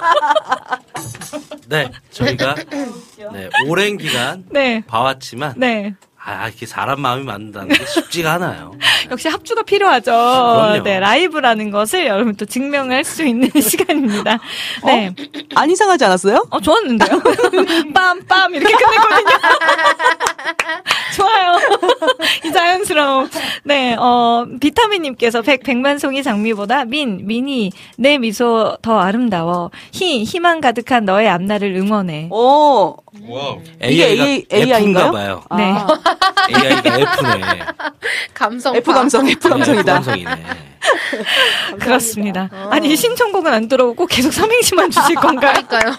네, 저희가 네, 오랜 기간 네. 봐왔지만 네. 아, 이렇게 사람 마음이 맞는다는 게 쉽지가 않아요. 역시 합주가 필요하죠. 그럼요. 네, 라이브라는 것을 여러분 또 증명할 수 있는 시간입니다. 네. 어? 안 이상하지 않았어요? 어, 좋았는데요? 빰빰 이렇게 끝냈거든요. 좋아요. 이 자연스러움. 네, 어, 비타민님께서 백, 백만송이 장미보다 민, 민이, 내 미소 더 아름다워. 희, 희망 가득한 너의 앞날을 응원해. 오. 와우. 이게 에이아이가 A- 에이아이인가요? F인가 봐요. 네. 에이아이가 F네. 감성. F 감성, F 감성이다. 감성이네. 그렇습니다. 아니, 신청곡은 안 들어오고 계속 삼행시만 주실 건가요? 그러니까요.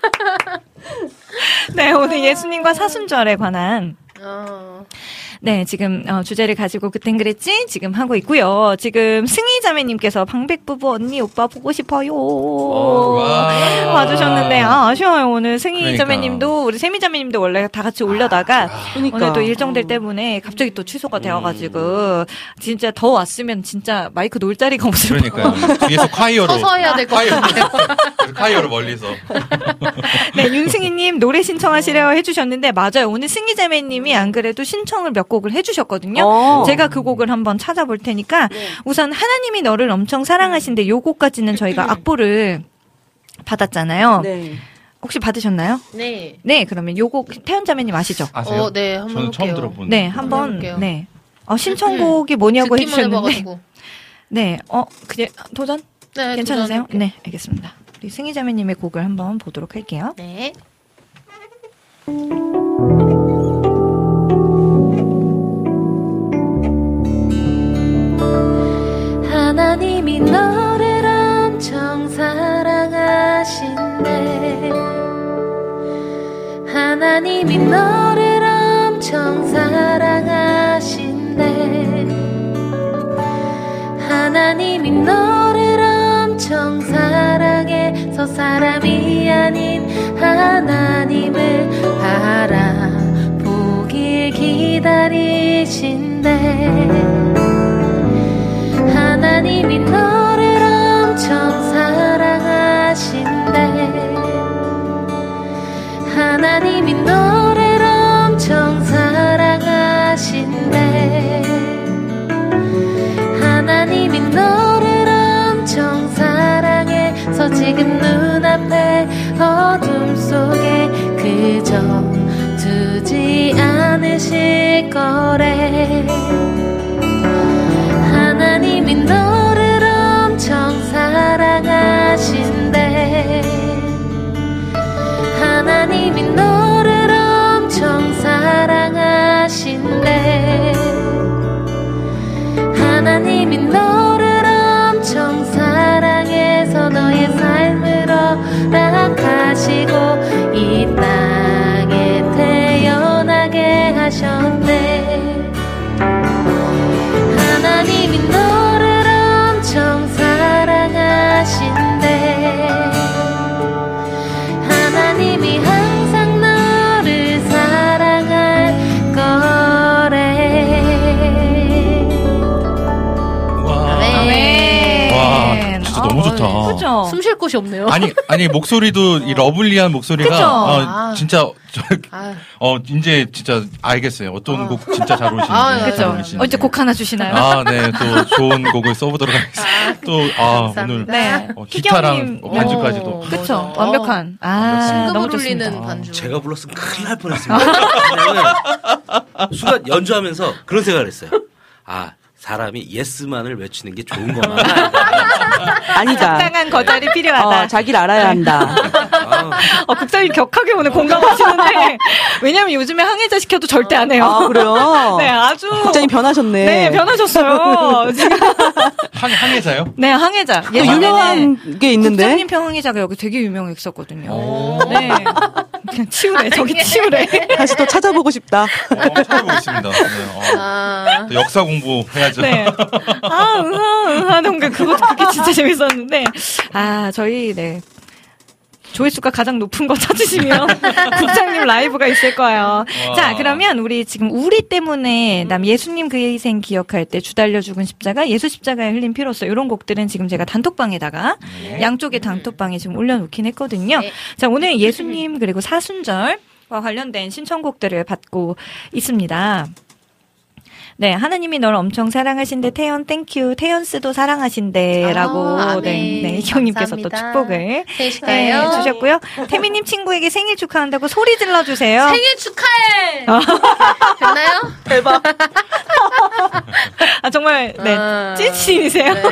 네, 오늘 예수님과 사순절에 관한 어. 네, 지금 어, 주제를 가지고 그땐 그랬지 지금 하고 있고요. 지금 승희자매님께서 방백부부 언니 오빠 보고 싶어요. 와. 와주셨는데 아, 아쉬워요. 오늘 그러니까. 승희자매님도 우리 세미자매님도 원래 다 같이 올려다가 그러니까. 오늘 또 일정들 때문에 갑자기 또 취소가 되어가지고 진짜 더 왔으면 진짜 마이크 놓을 자리가 없을 그러니까요. 뒤에서 콰이어로. 서서 해야 될 것 콰이어. 같아요. 콰이어로 멀리서. 네, 윤승희님 노래 신청하시려 해주셨는데 맞아요. 오늘 승희자매님이 안 그래도 신청을 몇 곡을 해주셨거든요. 어. 제가 그 곡을 한번 찾아볼 테니까 우선 하나님이 너를 엄청 사랑하신데 요 곡까지는 저희가 악보를 받았잖아요. 네. 혹시 받으셨나요? 네. 네, 그러면 요 곡 태연자매님 아시죠? 아세요? 어, 네, 한번 저는 처음 해볼게요. 들어본. 네, 한번 해볼게요. 네. 어, 신청곡이 뭐냐고 듣기만 해주셨는데 해봐가지고. 네, 어, 그냥 도전? 네, 괜찮으세요? 도전할게요. 네, 알겠습니다. 우리 승희자매님의 곡을 한번 보도록 할게요. 네. 하나님이 너를 엄청 사랑하신대 하나님이 너를 엄청 사랑하신대 하나님이 너를 엄청 사랑해서 사람이 아닌 하나님을 바라보길 기다리신대 하나님이 너를 엄청 사랑하신대 하나님이 너를 엄청 사랑하신대 하나님이 너를 엄청 사랑해서 지금 눈앞에 어둠 속에 그저 두지 않으실 거래 하나님이 너를 엄청 사랑하신대 하나님이 너를 엄청 사랑하신대 하나님이 너를 엄청 사랑해서 너의 삶을 허락하시고 이 땅에 태어나게 하셨네 하나님이 너를 엄청 사랑하신대 하나님이 항상 너를 사랑할 거래 와. 네. 와, 진짜 너무 좋다. 그죠? 숨 쉴 곳이 없네요. 아니, 아니, 목소리도, 이 러블리한 목소리가, 그쵸? 어, 아. 진짜, 저, 아유. 어, 이제 진짜 알겠어요. 어떤 곡 진짜 잘 오시는지. 아, 잘 그죠? 어울리시는지. 언제 곡 하나 주시나요? 아, 네. 또 좋은 곡을 써보도록 하겠습니다. 또, 아, 오늘, 감사합니다. 네. 어, 기타랑 희경님. 어, 반주까지도. 어. 그쵸? 어. 완벽한. 아, 너무 심금을 울리는 좋습니다. 반주. 제가 불렀으면 큰일 날 뻔했습니다. 왜냐면 순간 연주하면서 그런 생각을 했어요. 아, 사람이 예스만을 외치는 게 좋은 것만 아니다. 아니다. 적당한 거절이 필요하다. 어, 자기를 알아야 한다. 아, 어, 국장님 격하게 오늘 공감하시는데 왜냐면 요즘에 항해자 시켜도 절대 안 해요. 아, 그래요? 네, 아주 국장님 변하셨네. 네, 변하셨어요. 지금. 항, 항해자요? 네, 항해자. 또 유명한 게 있는데. 국장님 편 항해자가 여기 되게 유명했었거든요. 네. 그냥 치우래. 저기 치우래. 다시 또 찾아보고 싶다. 어, 찾아보고 있습니다. 네, 어. 아, 또 역사 공부해야죠. 네. 아, 응아, 응하는 게 그거 그게 진짜 재밌었는데. 아, 저희 네. 조회수가 가장 높은 거 찾으시면 국장님 라이브가 있을 거예요. 와. 자, 그러면 우리 지금 우리 때문에 남 예수님 그의 희생 기억할 때 주달려 죽은 십자가, 예수 십자가에 흘린 피로써 이런 곡들은 지금 제가 단톡방에다가 네. 양쪽의 단톡방에 지금 올려놓긴 했거든요. 네. 자, 오늘 예수님 그리고 사순절과 관련된 신청곡들을 받고 있습니다. 네, 하나님이 널 엄청 사랑하신대, 태연 땡큐, 태연스도 사랑하신대라고, 아, 아멘. 네, 네, 이경님께서 또 감사합니다. 축복을 생일 네, 축하해요. 주셨고요. 태미님 친구에게 생일 축하한다고 소리 질러주세요. 생일 축하해! 어. 됐나요? 대박. 아, 정말, 네, 아. 찐친이세요? 네.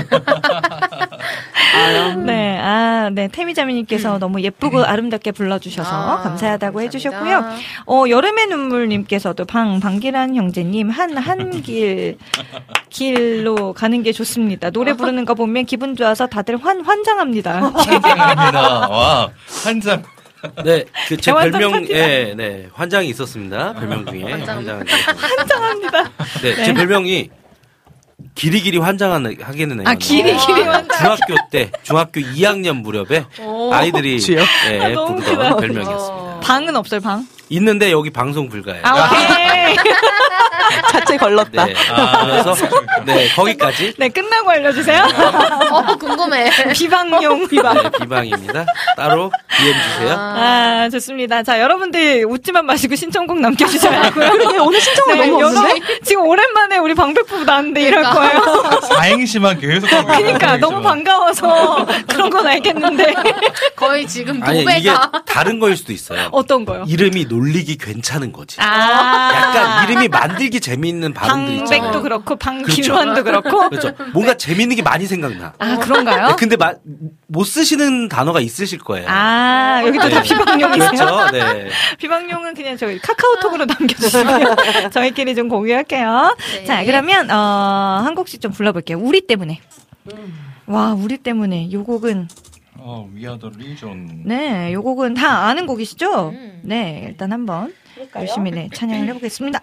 네, 아, 네, 태미자매님께서 너무 예쁘고 아름답게 불러주셔서 아, 감사하다고 감사합니다. 해주셨고요. 어, 여름의 눈물님께서도 방, 방기란 형제님, 한, 한 길, 길로 가는 게 좋습니다. 노래 부르는 거 보면 기분 좋아서 다들 환, 환장합니다. 환장합니다. 와, 환장. 네, 그 제 대환장 별명, 파티다. 예, 네, 환장이 있었습니다. 별명 중에 환장. 환장. 환장합니다. 네, 제 별명이 길이길이 환장하는 하겠는 애였는데 아, 길이, 길이 환장. 중학교 때, 중학교 이 학년 무렵에 오. 아이들이 지요? 예, 아, 너무 부르던 웃기다. 별명이었습니다. 방은 없어요, 방? 있는데 여기 방송 불가예요. 아, 오케이. 자체 걸렀다. 네, 그래서 네 거기까지 네, 끝나고 알려주세요. 어, 궁금해. 비방용. 비방. 네, 비방입니다. 따로 디엠 주세요. 아, 좋습니다. 자, 여러분들 웃지만 마시고 신청곡 남겨주셔야 하고요. 그러게 오늘 신청은 너무 없는데? 여러- 지금 오랜만에 우리 방백부 나왔는데 이럴 거예요. 사행시만 계속 하고 그러니까 너무 반가워서 그런 건 알겠는데 거의 지금 아니 도배가. 이게 다른 거일 수도 있어요. 어떤 거요? 이름이 놀리기 괜찮은 거지. 아, 약간 이름이 만들기 재미있는 발음들 방백도 있잖아요. 그렇고 그렇죠. 방길환도 그렇고. 그렇죠. 뭔가 재밌는 게 많이 생각나. 아, 그런가요? 네, 근데 마, 못 쓰시는 단어가 있으실 거예요. 아, 여기도 다 네. 비방용이세요? 그렇죠. 네. 비방용은 그냥 저희 카카오톡으로 남겨주시면 저희끼리 좀 공유할게요. 네. 자, 그러면 어, 한 곡씩 좀 불러볼게요. 우리 때문에. 와, 우리 때문에. 요 곡은 어, We Are the Legion. 네, 요 곡은 다 아는 곡이시죠? 음. 네, 일단 한번 열심히 네, 찬양을 해보겠습니다.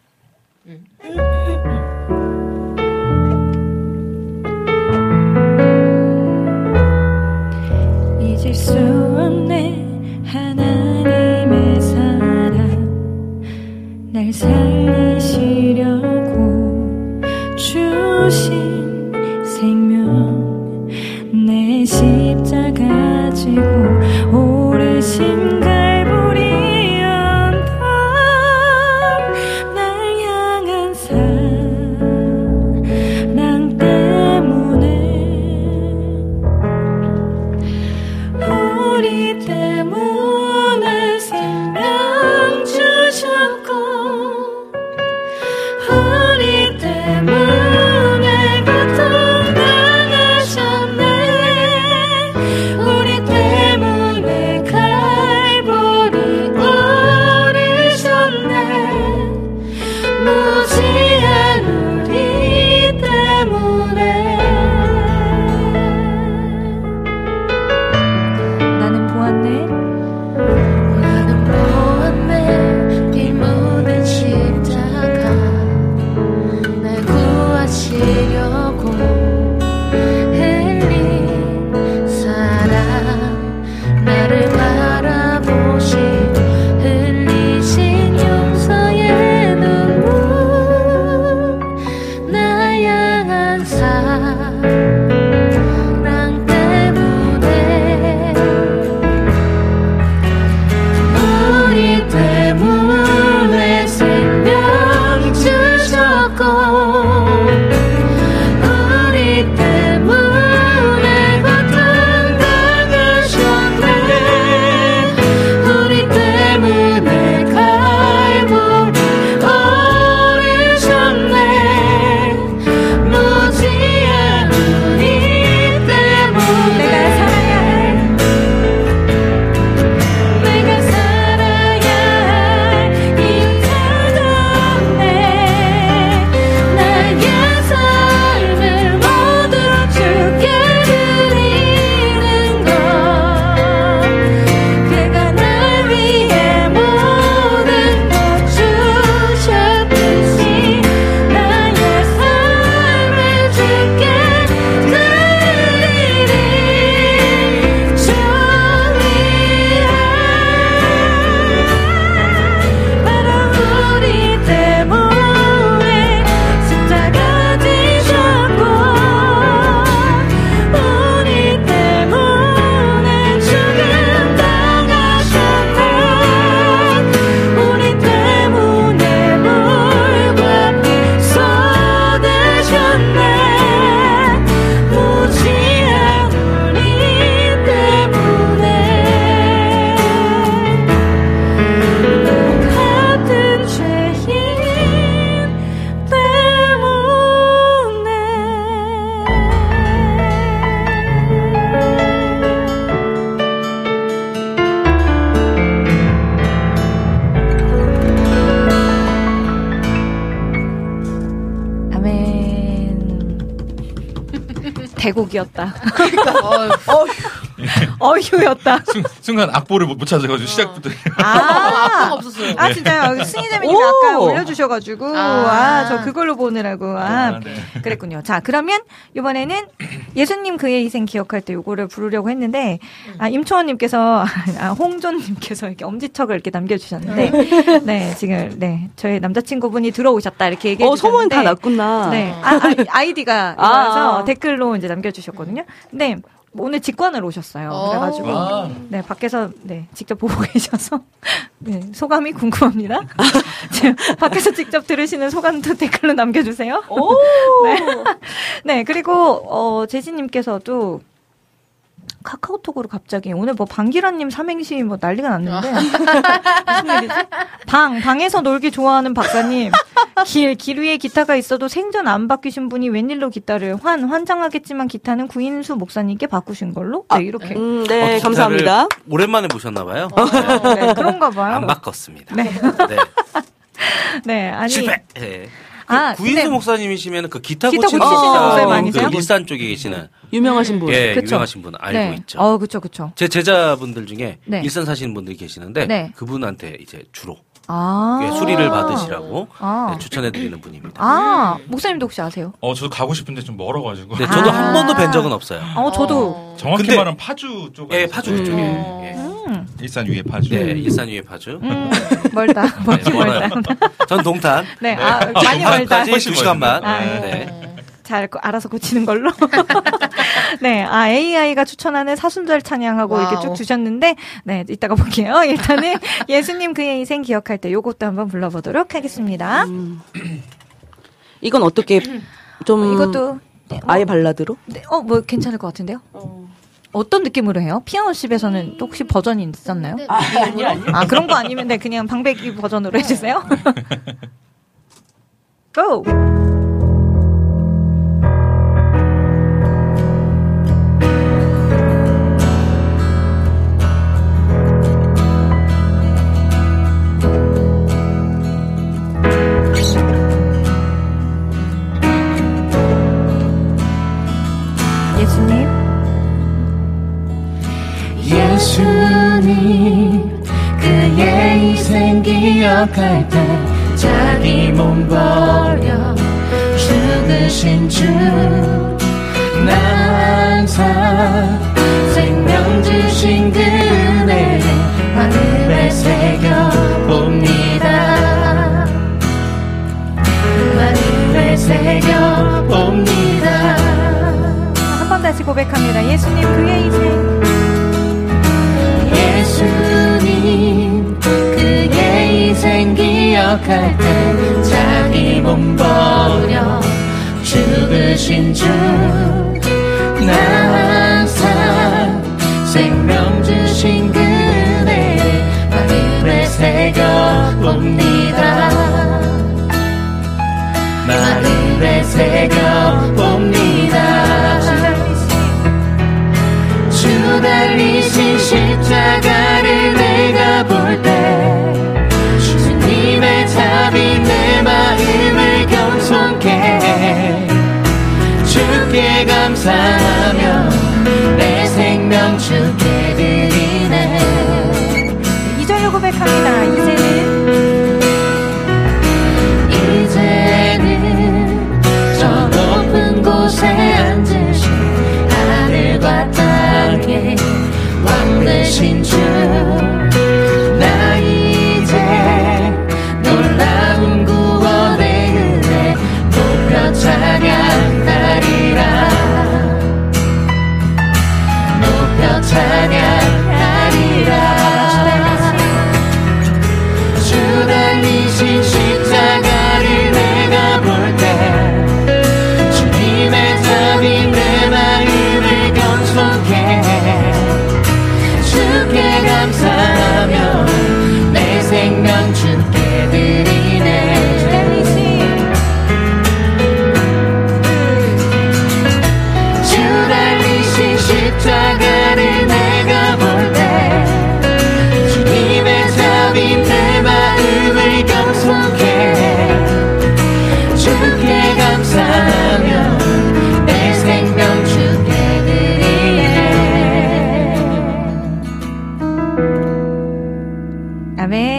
잊을 수 없네 하나님의 사랑 날 살리시려고 주신 생명 내 십자가 지고 오르신 갈보리 언덕 날 향한 사랑 때문에 우리 때문에 생명 주셨고 제국이었다. 어, 어휴였다. 순, 순간 악보를 못, 못 찾아가지고 시작부터. 아, 아빠가 없었어요. 아 진짜요? 승희재민님이 오. 아까 올려주셔가지고 아. 아저 그걸로 보느라고 아, 아, 네. 그랬군요. 자 그러면 이번에는 예수님 그의 희생 기억할 때 요거를 부르려고 했는데 아 임초원님께서 아 홍존님께서 이렇게 엄지척을 이렇게 남겨주셨는데 네 지금 네 저희 남자친구분이 들어오셨다 이렇게 얘기해 어, 소문 주셨는데 다 났구나. 네 아, 아, 아이디가 아. 있어서 댓글로 이제 남겨주셨거든요. 근데 오늘 직관을 오셨어요. 어. 그래가지고 아. 네 밖에서 네 직접 보고 계셔서 네 소감이 궁금합니다. 지금 밖에서 직접 들으시는 소감도 댓글로 남겨주세요. 오. 네. 네 그리고 어 제지님께서도 카카오톡으로 갑자기 오늘 뭐 방기라님 삼행시 뭐 난리가 났는데 무슨 일이지? 방 방에서 놀기 좋아하는 박사님 길 길 위에 기타가 있어도 생전 안 바뀌신 분이 웬일로 기타를 환 환장하겠지만 기타는 구인수 목사님께 바꾸신 걸로 네 이렇게 음, 어, 네, 기타를 감사합니다. 오랜만에 보셨나봐요. 네, 그런가 봐요. 안 바꿨습니다. 네. 네. 네 아니 실패. 네. 아, 구인수 근데- 목사님이시면 그 기타 기타 고치는 고치시는 목사님 목사님 아니세요? 그 일산 쪽에 계시는 유명하신 분. 예 그쵸. 유명하신 분 알고 네. 있죠. 어 그쵸 그쵸. 제 제자분들 중에 네. 일산 사시는 분들이 계시는데 네. 그분한테 이제 주로 아 예, 수리를 받으시라고 아. 네, 추천해드리는 분입니다. 아 목사님도 혹시 아세요? 어, 저도 가고 싶은데 좀 멀어가지고. 네, 저도 아. 한 번도 뵌 적은 없어요. 어 저도 어. 정확히 근데- 말하면 파주 쪽. 예, 파주 그쪽에. 음. 예. 음, 일산 위에 파주. 네, 일산 위에 파주. 음 멀다 멀긴 네, 멀어요. 멀다. 전 동탄. 네, 아, 많이 멀다. 동탄까지 두 시간만. 아, 네. 잘 거- 알아서 고치는 걸로. 네, 아 에이아이가 추천하는 사순절 찬양하고 와우. 이렇게 쭉 주셨는데, 네 이따가 볼게요. 일단은 예수님 그의 인생 기억할 때 요것도 한번 불러보도록 하겠습니다. 음. 이건 어떻게 좀 이것도 네, 뭐, 아예 발라드로? 네, 어, 뭐 괜찮을 것 같은데요? 어떤 느낌으로 해요? 피아노십에서는 또 혹시 버전이 있었나요? 네, 아니 아니. 아 그런 거 아니면 네 그냥 방배기 버전으로 해주세요. 고! 예수님 예수님 그의 희생 기억할 때 자기 몸 버려 죽으신 주 나 항상 생명 주신 그네 마음에 새겨봅니다 마음에 새겨봅니다 한 번 다시 고백합니다. 예수님 그의 희생 예수님 그의 희생 기억할 때 자기 몸 버려 죽으신 주 나 항상 생명 주신 그네 마음에 새겨봅니다 마음에 새겨봅니다 주 달리신 십자가를 내가 볼 때 주님의 답이 내 마음을 겸손케 해 주께 감사하며 내 생명 주께 드리네 이 절로 고백합니다. 이제는 이제는 저 높은 곳에 앉으신 하늘과 땅에 왕 되신 주 나 이제 놀라운 구원의 은혜 높여 찬양하리라 높여 찬양하리라 주 달리신 십자가를 내가 볼 때 주님의 답이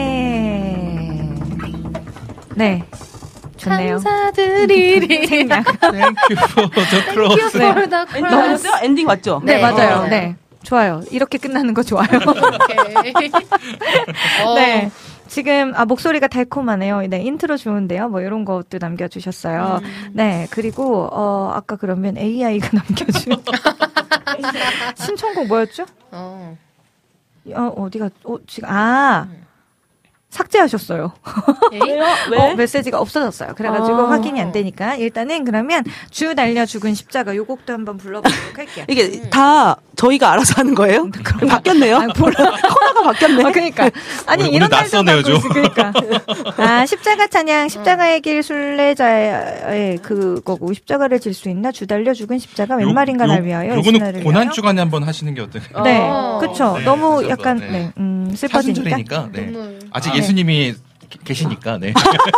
네. 네. 좋네요. 감사드리리. 생략. Thank you for the cross. Thank you for the 엔딩 cross. 맞죠? 엔딩 맞죠? 네, 네. 맞아요. 어. 네. 좋아요. 이렇게 끝나는 거 좋아요. 오케이. 어. 네. 지금 아 목소리가 달콤하네요. 네, 인트로 좋은데요. 뭐 이런 것도 남겨주셨어요. 음. 네, 그리고 어 아까 그러면 에이아이가 남겨준 신청곡 뭐였죠? 어. 어 어디가 어 지금 아 삭제하셨어요. 왜요? 왜? 어, 메시지가 없어졌어요. 그래가지고 아. 확인이 안 되니까 일단은 그러면 주 달려 죽은 십자가 요 곡도 한번 불러보도록 할게요. 이게 다 저희가 알아서 하는 거예요? 바뀌었네요. 아니, 몰라. 코너가 바뀌었네. 아, 그러니까 아니 오늘 이런 날도 낯서네요, 갖고 좀. 있어. 그러니까 아 십자가 찬양 십자가의 길 순례자의 그거고 십자가를 질 수 있나 주 달려 죽은 십자가 웬 말인가 날 위하여 요거는 이스라엘을 고난 위하여. 주간에 한번 하시는 게 어떨까요? 네, 어. 그렇죠. 네, 너무 그래서 약간 네. 네, 음, 슬퍼지니까. 사순절이니까. 네. 눈물. 아직 아, 예수님이 계시니까. 네.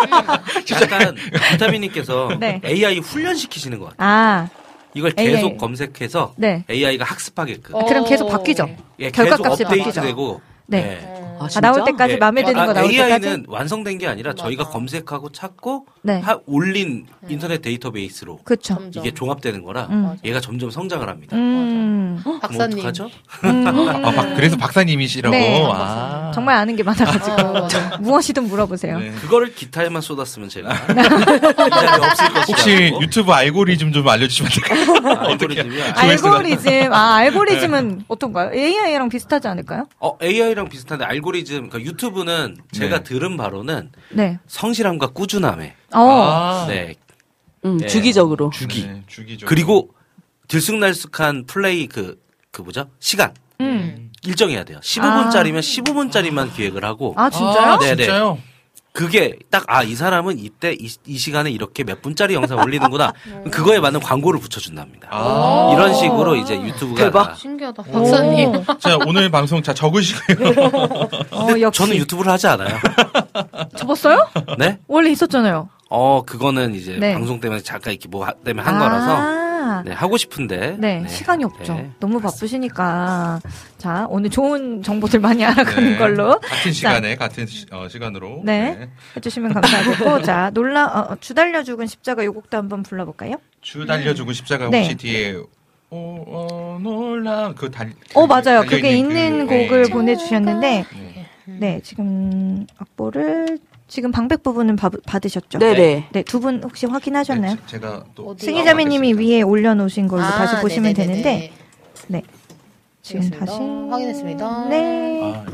약간 비타민님께서 네. 에이아이 훈련시키시는 것 같아요. 아, 이걸 계속 에이아이. 검색해서 네. 에이아이가 학습하게끔. 어. 그럼 계속 바뀌죠. 예, 결과값이 계속 업데이트 바뀌죠. 되고. 네. 예. 아, 아, 진짜? 나올 때까지 예. 마음에 드는 아, 거 나올 에이아이는 때까지. 완성된 게 아니라 맞아. 저희가 검색하고 찾고 네. 하- 올린 인터넷 데이터베이스로 그렇죠. 점점. 이게 종합되는 거라 음. 얘가 점점 성장을 합니다. 음. 그럼 박사님. 어떡하죠? 음. 아, 박- 그래서 박사님이시라고. 네. 아. 정말 아는 게 많아가지고 어, 맞아. 무엇이든 물어보세요. 네. 그거를 기타에만 쏟았으면 제가 이 자리에 없을 것이라고. 혹시 유튜브 알고리즘 좀 알려주시면 안 될까요? 알고리즘이요? 알고리즘, 아, 알고리즘은 어떤가요? 에이아이랑 비슷하지 않을까요? 어, 에이아이랑 비슷한데 알고리즘, 그러니까 유튜브는 제가 네. 들은 바로는 네. 성실함과 꾸준함에, 어. 아. 네, 음, 네. 주기적으로. 주기. 네, 주기죠. 그리고 들쑥날쑥한 플레이 그, 그 뭐죠? 시간. 음. 일정해야 돼요. 십오 분짜리면 십오 분짜리만 기획을 하고, 아, 진짜요? 네. 진짜요? 그게 딱, 아, 이 사람은 이때, 이, 이 시간에 이렇게 몇 분짜리 영상 올리는구나. 그거에 맞는 광고를 붙여준답니다. 아. 이런 식으로 이제 유튜브가. 대박. 다- 신기하다. 박사님. 오. 자, 오늘 방송 자 적으시고요. 어, 근데 역시. 저는 유튜브를 하지 않아요. 접었어요? 네? 원래 있었잖아요. 어, 그거는 이제 네. 방송 때문에 잠깐 이렇게 뭐 하- 때문에 한 거라서. 아. 네, 하고 싶은데. 네, 시간이 없죠. 네. 너무 바쁘시니까. 자, 오늘 좋은 정보들 많이 알아가는 네. 걸로. 같은 시간에, 같은 시, 어, 시간으로. 네. 해주시면 감사하겠고. 자, 놀라, 어, 주 달려 죽은 십자가 요 곡도 한번 불러볼까요? 주 달려주고 십자가 네. 혹시 뒤에, 어, 어, 놀라, 그 달, 어, 맞아요. 달려있는 그게 있는 그- 곡을 네. 보내주셨는데, 네. 네, 지금 악보를, 지금 방백 부분은 바, 받으셨죠? 네네. 네, 두 분 혹시 확인하셨나요? 네, 제- 제가 또. 어디? 승희자매님이 위에 올려놓으신 걸로 아, 다시 보시면 네네네네. 되는데, 네. 지금 알겠습니다. 다시. 확인했습니다. 네. 아,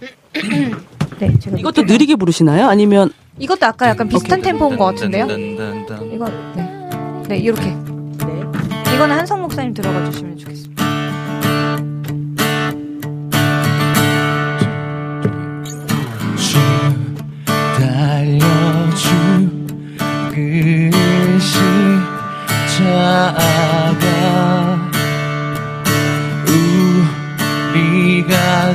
네, 제가 이것도 밑에- 느리게 부르시나요? 아니면 이것도 아까 약간 비슷한 오케이. 템포인 것 같은데요? 딴딴딴딴. 이거, 네. 네, 이렇게. 네. 이거는 한성 목사님 들어가 주시면 좋겠습니다. 주 달려주그 십자가 우리가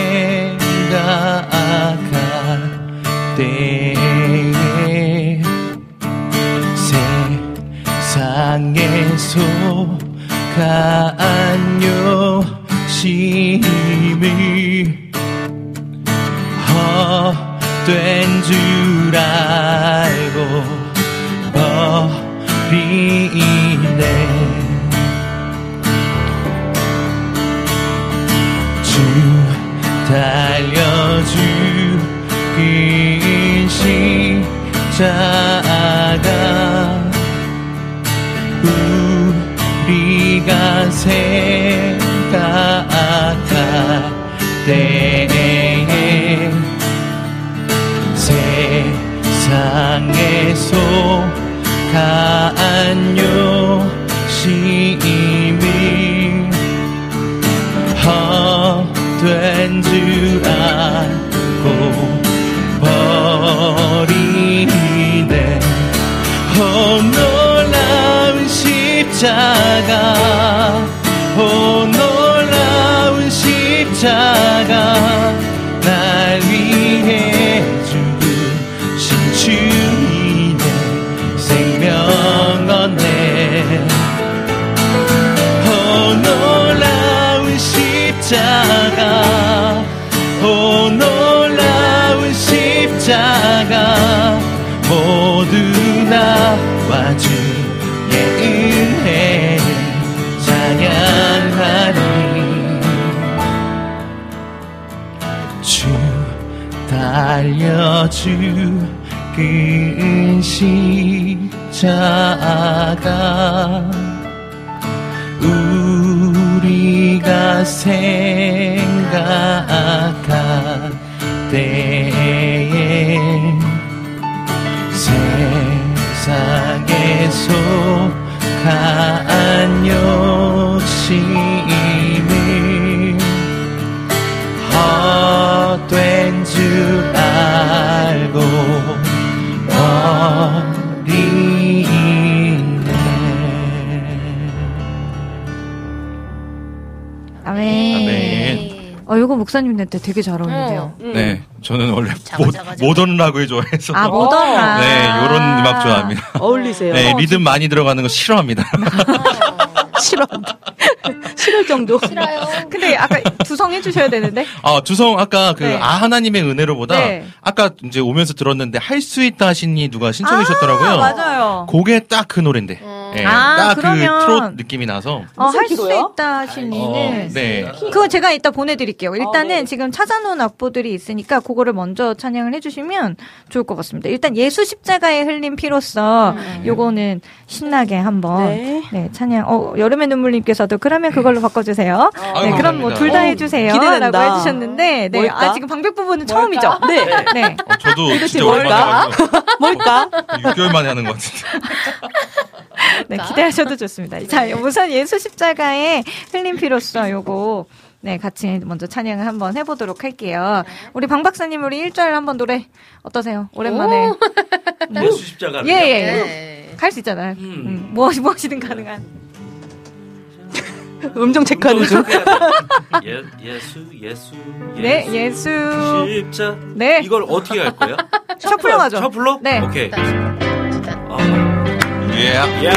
생각할 때에 세상에서 간요심이 헛된 줄 알고 버리네 주 달려주긴 십자가 우리가 생각할 때에 세상에서 간요심이 헛된 줄 알고 버리네 오 놀라운 십자가 오 놀라운 십자가 날 위해 죽으신 주님의 생명 얻네 주의 은혜 찬양하리. 주 달려주 그 십자가 우리가 생각할 때에 세상에 속한 욕심을 헛된 줄 알고 버리네. 아멘. 아멘. 어, 이거 목사님한테 되게 잘 어울리네요. 음. 네, 저는 원래 작아, 모, 작아, 작아. 모던 락을 좋아해서. 아, 모던 락. 네, 요런 음악 좋아합니다. 어울리세요. 네, 리듬 많이 들어가는 거 싫어합니다. 싫어. 싫을 정도. 싫어요. 근데 아까 두성 해주셔야 되는데. 아, 주성, 아까 그, 네. 아, 하나님의 은혜로보다, 네. 아까 이제 오면서 들었는데, 할 수 있다 하시니 누가 신청해 주셨더라고요. 아, 맞아요. 그게 딱 그 노래인데. 예, 아, 딱 그 그러면- 트롯 느낌이 나서. 어, 무슨 할 수 키로요? 있다 하시니는. 어, 네. 그거 제가 이따 보내드릴게요. 일단은 네. 지금 찾아놓은 악보들이 있으니까 그거를 먼저 찬양을 해주시면 좋을 것 같습니다. 일단 예수 십자가에 흘린 피로써 요거는 신나게 한번 네. 네, 찬양. 어, 여름의 눈물님께서도 그러면 그걸로 바꿔주세요. 네, 아유, 그럼 뭐 감사합니다. 둘 다 어, 해주세요. 기대된다. 라고 해주셨는데, 네, 뭘까? 아 지금 방백 부분은 처음이죠. 네. 네. 어, 저도 도대체 진짜 뭘까? 오랜만에 해가지고 뭘까? 육 개월 만에 하는 것 같은데. 네, 기대하셔도 좋습니다. 자, 우선 예수 십자가의 흘린 피로써 요거 네, 같이 먼저 찬양을 한번 해보도록 할게요. 우리 방 박사님, 우리 일 절 한번 노래 어떠세요? 오랜만에. 예수 십자가를. 예, 예. 네. 할 수 있잖아요. 음. 음, 무엇이, 무엇이든 가능한. 음정 체크하는 중. 예, 예수, 예수, 예수. 네, 예수. 십자. 네. 이걸 어떻게 할 거예요? 셔플로 가죠. 셔플로? 네. 오케이. 일단, 일단. 어. 예. 야.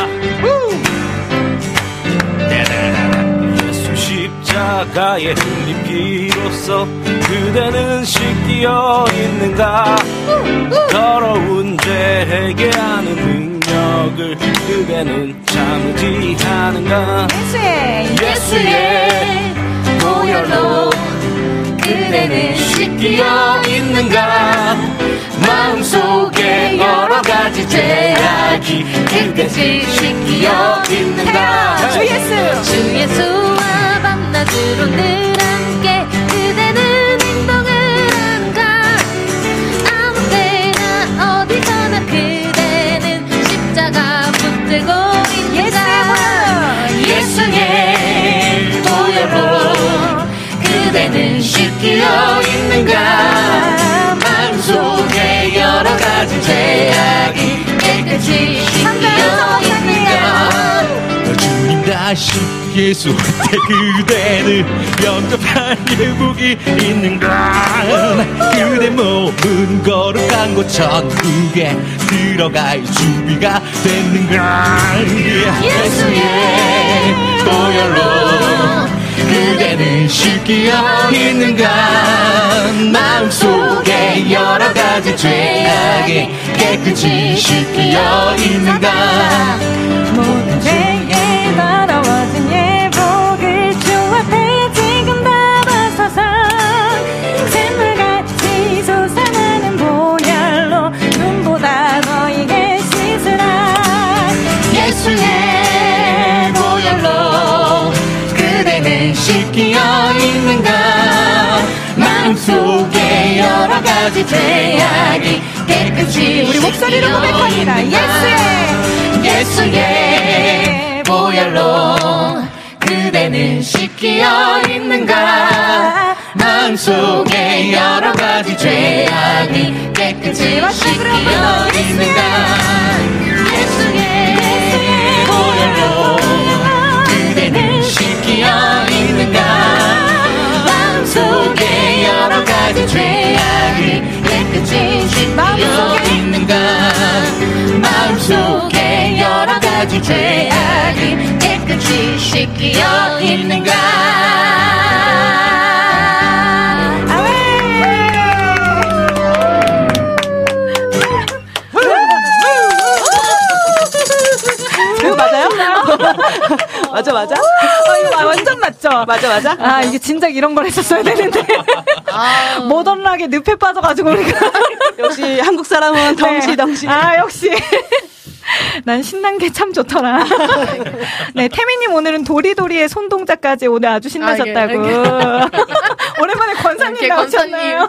예수 십자가의 흘린 피로써 그대는 씻기어 있는가? 더러운 죄 해결하는 능력을 그대는 참지 않은가? 예수의, 예수의 보혈로 그대는 씻기어 있는가? 마음속에 여러 가지 죄악이 깨끗이 씻기어 있는가? 주 예수. 주 예수와 밤낮으로 늘 함께 그대는 행동을 한가 아무 때나 어디서나 그대는 십자가 붙들고 있는가 예수의 보혈로 그대는 씻기어 있는가? 마음속에 여러 가지 죄악이 깨끗이 씻기어 있는가? 주님 다시 예수 때 그대는 영접할 유복이 있는가? 그대 몸은 거룩한 곳 천국에 들어갈 준비가 됐는가? 예수의 보혈로 그대는 씻기어 있는가? 마음속에 여러 가지 죄악이 깨끗이 씻기어 있는가? 모든 죄에 더러워진 예복을 주 앞에 지금 다 벗어서 샘물같이 솟아나는 보혈로 눈보다 너에게 씻으라 예수의 보혈로 그대는 씻기어 있는가? 마음속에 여러 가지 죄악이 깨끗이 우리 목소리로 씻기어 고백합니다. 있는가? 예수의 보혈로 그대는 씻기어 있는가? 마음속에 여러 가지 죄악이 깨끗이 씻기어 있는가? 예수의 보혈로 그대는 씻기어 있는가? 마음속에 여러 가지 죄악이 깨끗이 씻기어 있는가? 마음속에 여러 가지 죄악이 깨끗이 씻기어 있는가? 맞죠? 맞아, 맞아. 아, 이게 진작 이런 걸 했었어야 되는데. 아. 모던하게 늪에 빠져가지고 우리가. 역시 한국 사람은 덩실덩실. 네. 아, 역시. 난 신난 게 참 좋더라. 네, 태미님 오늘은 도리도리의 손동작까지 오늘 아주 신나셨다고. 아, 이게, 오랜만에 권사님 나오셨나요?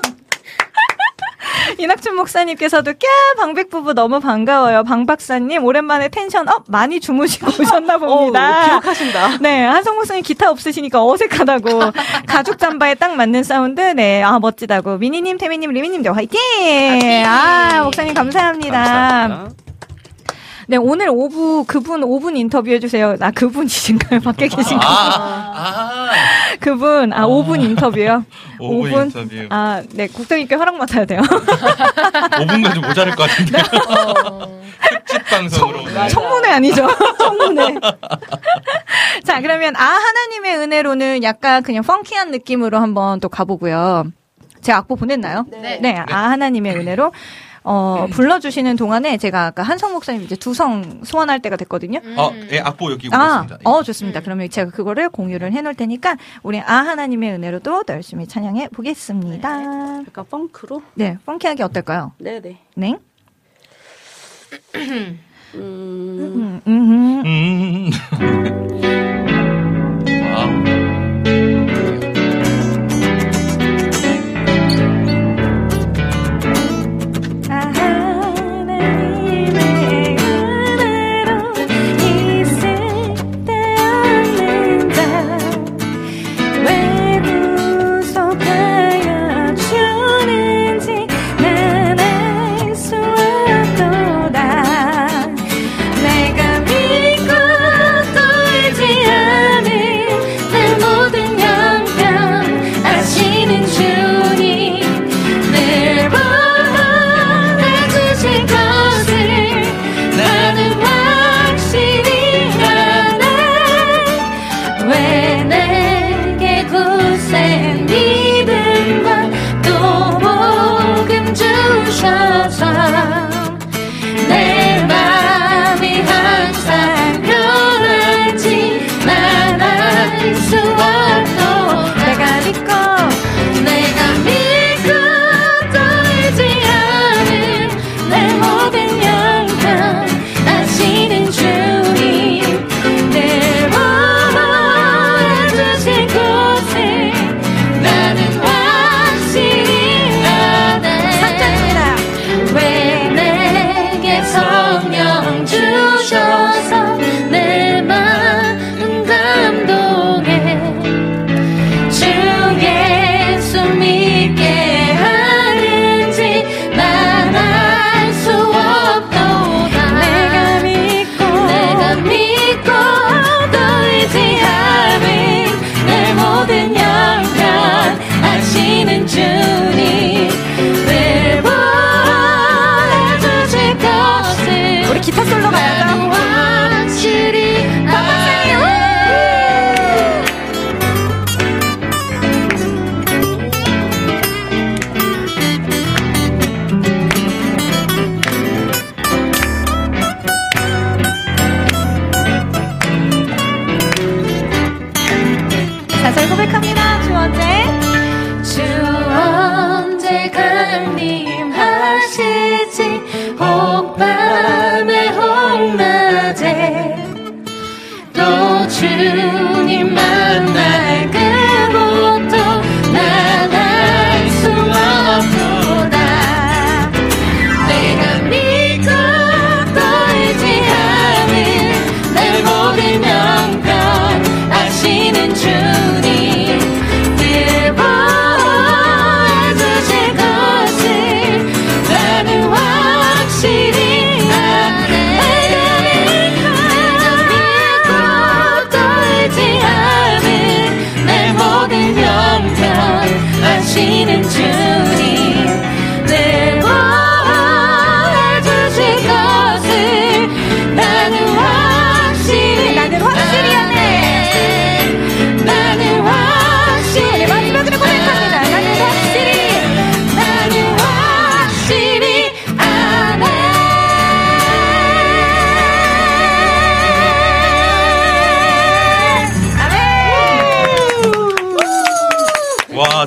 이낙준 목사님께서도 꺄 방백부부 너무 반가워요. 방 박사님 오랜만에 텐션 업 많이 주무시고 오셨나 봅니다. 오, 기억하신다. 네, 한성 목사님 기타 없으시니까 어색하다고. 가죽 잠바에 딱 맞는 사운드. 네, 아 멋지다고. 미니님, 태미님, 리미님도 화이팅! 아 목사님 감사합니다. 감사합니다. 네, 오늘 오부, 그분 오 분 인터뷰해주세요. 아, 그분이신가요? 밖에 계신가요? 아, 아. 그분, 아, 오 분 인터뷰요? 오 분 인터뷰. 아, 네, 국장님께 허락 맡아야 돼요. 오 분간 좀 모자랄 것 같은데. 어. 특집 방송으로. 청, 청문회 아니죠? 청문회. 자, 그러면, 아, 하나님의 은혜로는 약간 그냥 펑키한 느낌으로 한번 또 가보고요. 제가 악보 보냈나요? 네. 네, 아, 하나님의 은혜로. 어, 불러주시는 동안에 제가 아까 한성 목사님 이제 두성 소환할 때가 됐거든요. 어, 예, 악보 여기 아, 보겠습니다. 어, 좋습니다. 그러면 제가 그거를 공유를 해놓을 테니까, 우리 아, 하나님의 은혜로도 더 열심히 찬양해 보겠습니다. 약간 펑크로? 네, 펑키하게 어떨까요? 네네. 네. 음, 음, 음, 음. 와우. 내가 믿고 또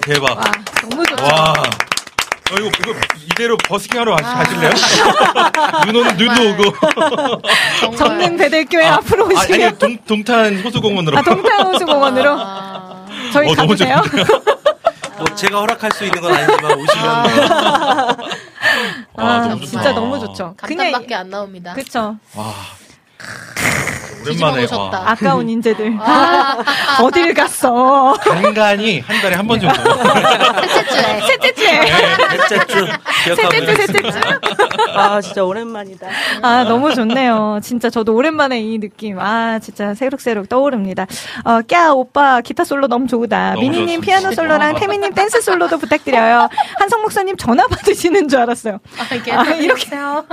대박. 와, 너무 좋죠. 와. 어, 이거, 이거 이대로 버스킹하러 가실래요? 눈 오는 눈도 오고. 전능 배들교회 아, 앞으로 아, 오시면. 아니, 동, 동탄 호수공원으로. 아, 동탄 호수공원으로. 아, 저희 어, 너무 가주세요. 뭐 제가 허락할 수 있는 건 아니지만 오시면 아, 아, 너무 좋다. 진짜 너무 좋죠. 감탄밖에 안 나옵니다. 그쵸. 와. 오랜만에. 뒤집어 와. 놓으셨다. 아까운 인재들. 아, 어딜 갔어. 간간히 한 달에 한 번 정도. 셋째 주에. 셋째 주에. 셋째 주 기억하고 셋째 주, 셋째 주. 아, 진짜 오랜만이다. 아, 너무 좋네요. 진짜 저도 오랜만에 이 느낌. 아, 진짜 새록새록 떠오릅니다. 어, 꺄, 오빠, 기타 솔로 너무 좋다. 너무 미니님 좋습니다. 피아노 솔로랑 태미님 댄스 솔로도 부탁드려요. 한성 목사님 전화 받으시는 줄 알았어요. 아, 이게 아, 이렇게. 해요.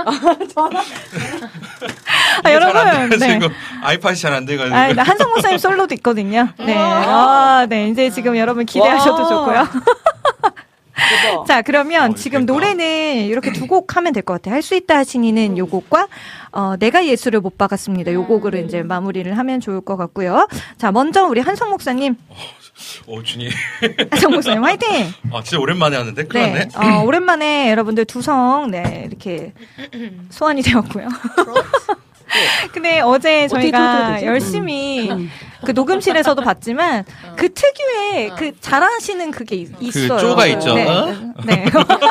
아, 여러분. 네. 지금 아이팟이 잘 안 돼가지고. 아, 나 한성 목사님 솔로도 있거든요. 네. 아, 네. 이제 지금 여러분 기대하셔도 와. 좋고요. 대박. 자, 그러면 어, 지금 그러니까. 노래는 이렇게 두 곡 하면 될 것 같아요. 할 수 있다 하시니는 요 곡과, 어, 내가 예수를 못 박았습니다. 요 곡으로 이제 마무리를 하면 좋을 것 같고요. 자, 먼저 우리 한성 목사님. 어, 준이. 한성 목사님 화이팅! 아, 진짜 오랜만에 하는데? 큰일 네. 났네. 어, 오랜만에 여러분들 두성, 네, 이렇게 소환이 되었고요. 근데 어제 어떻게 저희가 들어야 되지? 열심히 그 녹음실에서도 봤지만 그 특유의 그 잘하시는 그게 있- 있어요. 쪼가 있죠. 네. 어? 네.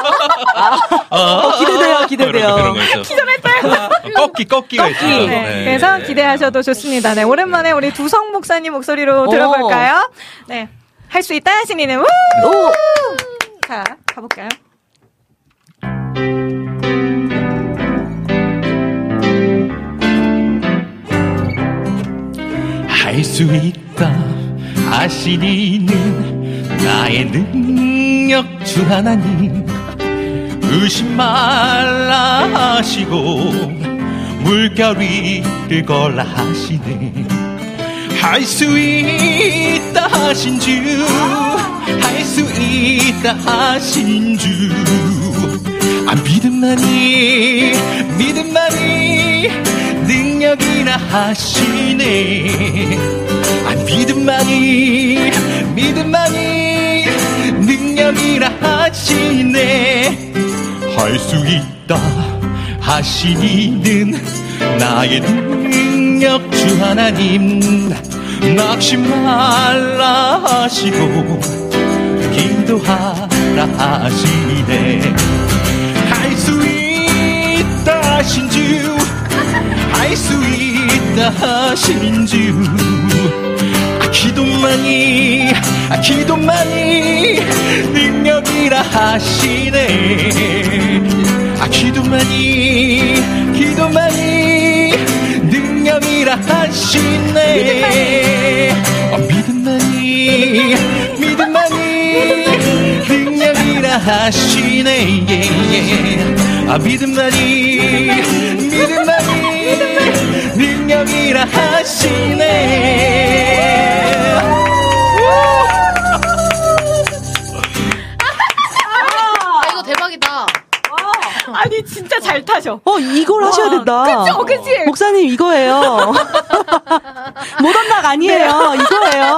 어, 기대돼요, 기대돼요. 그런 거 있죠. 기절했어요. 꺾기, 꺾기가 있죠. 네. 네. 그래서 기대하셔도 좋습니다. 네. 오랜만에 우리 두성 목사님 목소리로 들어볼까요? 네. 할 수 있다 하시니는 우! 오! 자, 가볼까요? 할 수 있다 하시니는 나의 능력 주 하나님 의심 말라 하시고 물결 위를 걸라 하시네 할 수 있다 하신 주 할 수 있다 하신 주 아, 믿음만이 믿음만이 능력이라 하시네 아, 믿음만이 믿음만이 능력이라 하시네 할 수 있다 하시니는 나의 능력 주 하나님 낙심 말라 하시고 기도하라 하시네 할 수 있다 하신 주 할 수 있다 하신 주 아, 기도만이 아, 기도만이 능력이라 하시네 아, 기도만이 기도만이 능력이라 하시네 아, 믿음만이 믿음만이 능력이라 하시네 예, 예. 아, 믿음만이 믿음만이 능력이라 하시네 아, 이거 대박이다. 아니, 진짜 잘 타셔. 어, 이걸 하셔야 된다. 그쵸, 그치? 목사님, 이거예요. 모던락 아니에요. 이거예요.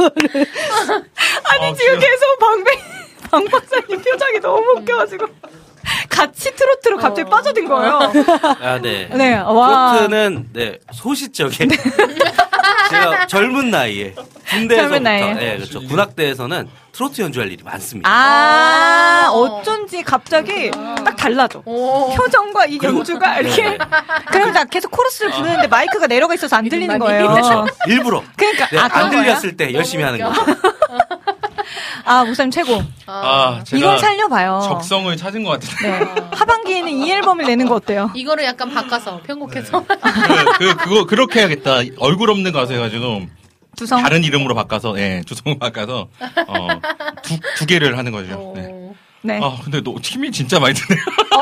아니, 아, 지금 진짜. 계속 방배, 방 박사님 표정이 너무 웃겨가지고. 같이 트로트로 갑자기 빠져든 거예요. 아, 네. 네, 와. 트로트는 네 소시적에 제가 젊은 나이에 군대에서부터 젊은 나이에. 네, 그렇죠. 군악대에서는 트로트 연주할 일이 많습니다. 아, 어쩐지 갑자기 딱 달라져. 오. 표정과 이 연주가 이렇게. 네. 그래서 나 계속 코러스를 부르는데 마이크가 내려가 있어서 안 들리는 거예요. 그렇죠. 일부러 그러니까, 네, 아, 안 그런 거예요? 들렸을 때 열심히 하는 거죠. 아, 목사님 최고. 아, 제가 이걸 살려봐요. 적성을 찾은 것 같은데 네. 하반기에는 이 앨범을 내는 거 어때요? 이거를 약간 바꿔서 편곡해서. 그, 그, 그거 그렇게 해야겠다 얼굴 없는 가수 해가지고 두성. 다른 이름으로 바꿔서 예 주성 바꿔서 어, 두, 두 개를 하는 거죠 네. 오. 네. 아 근데 너 힘이 진짜 많이 드네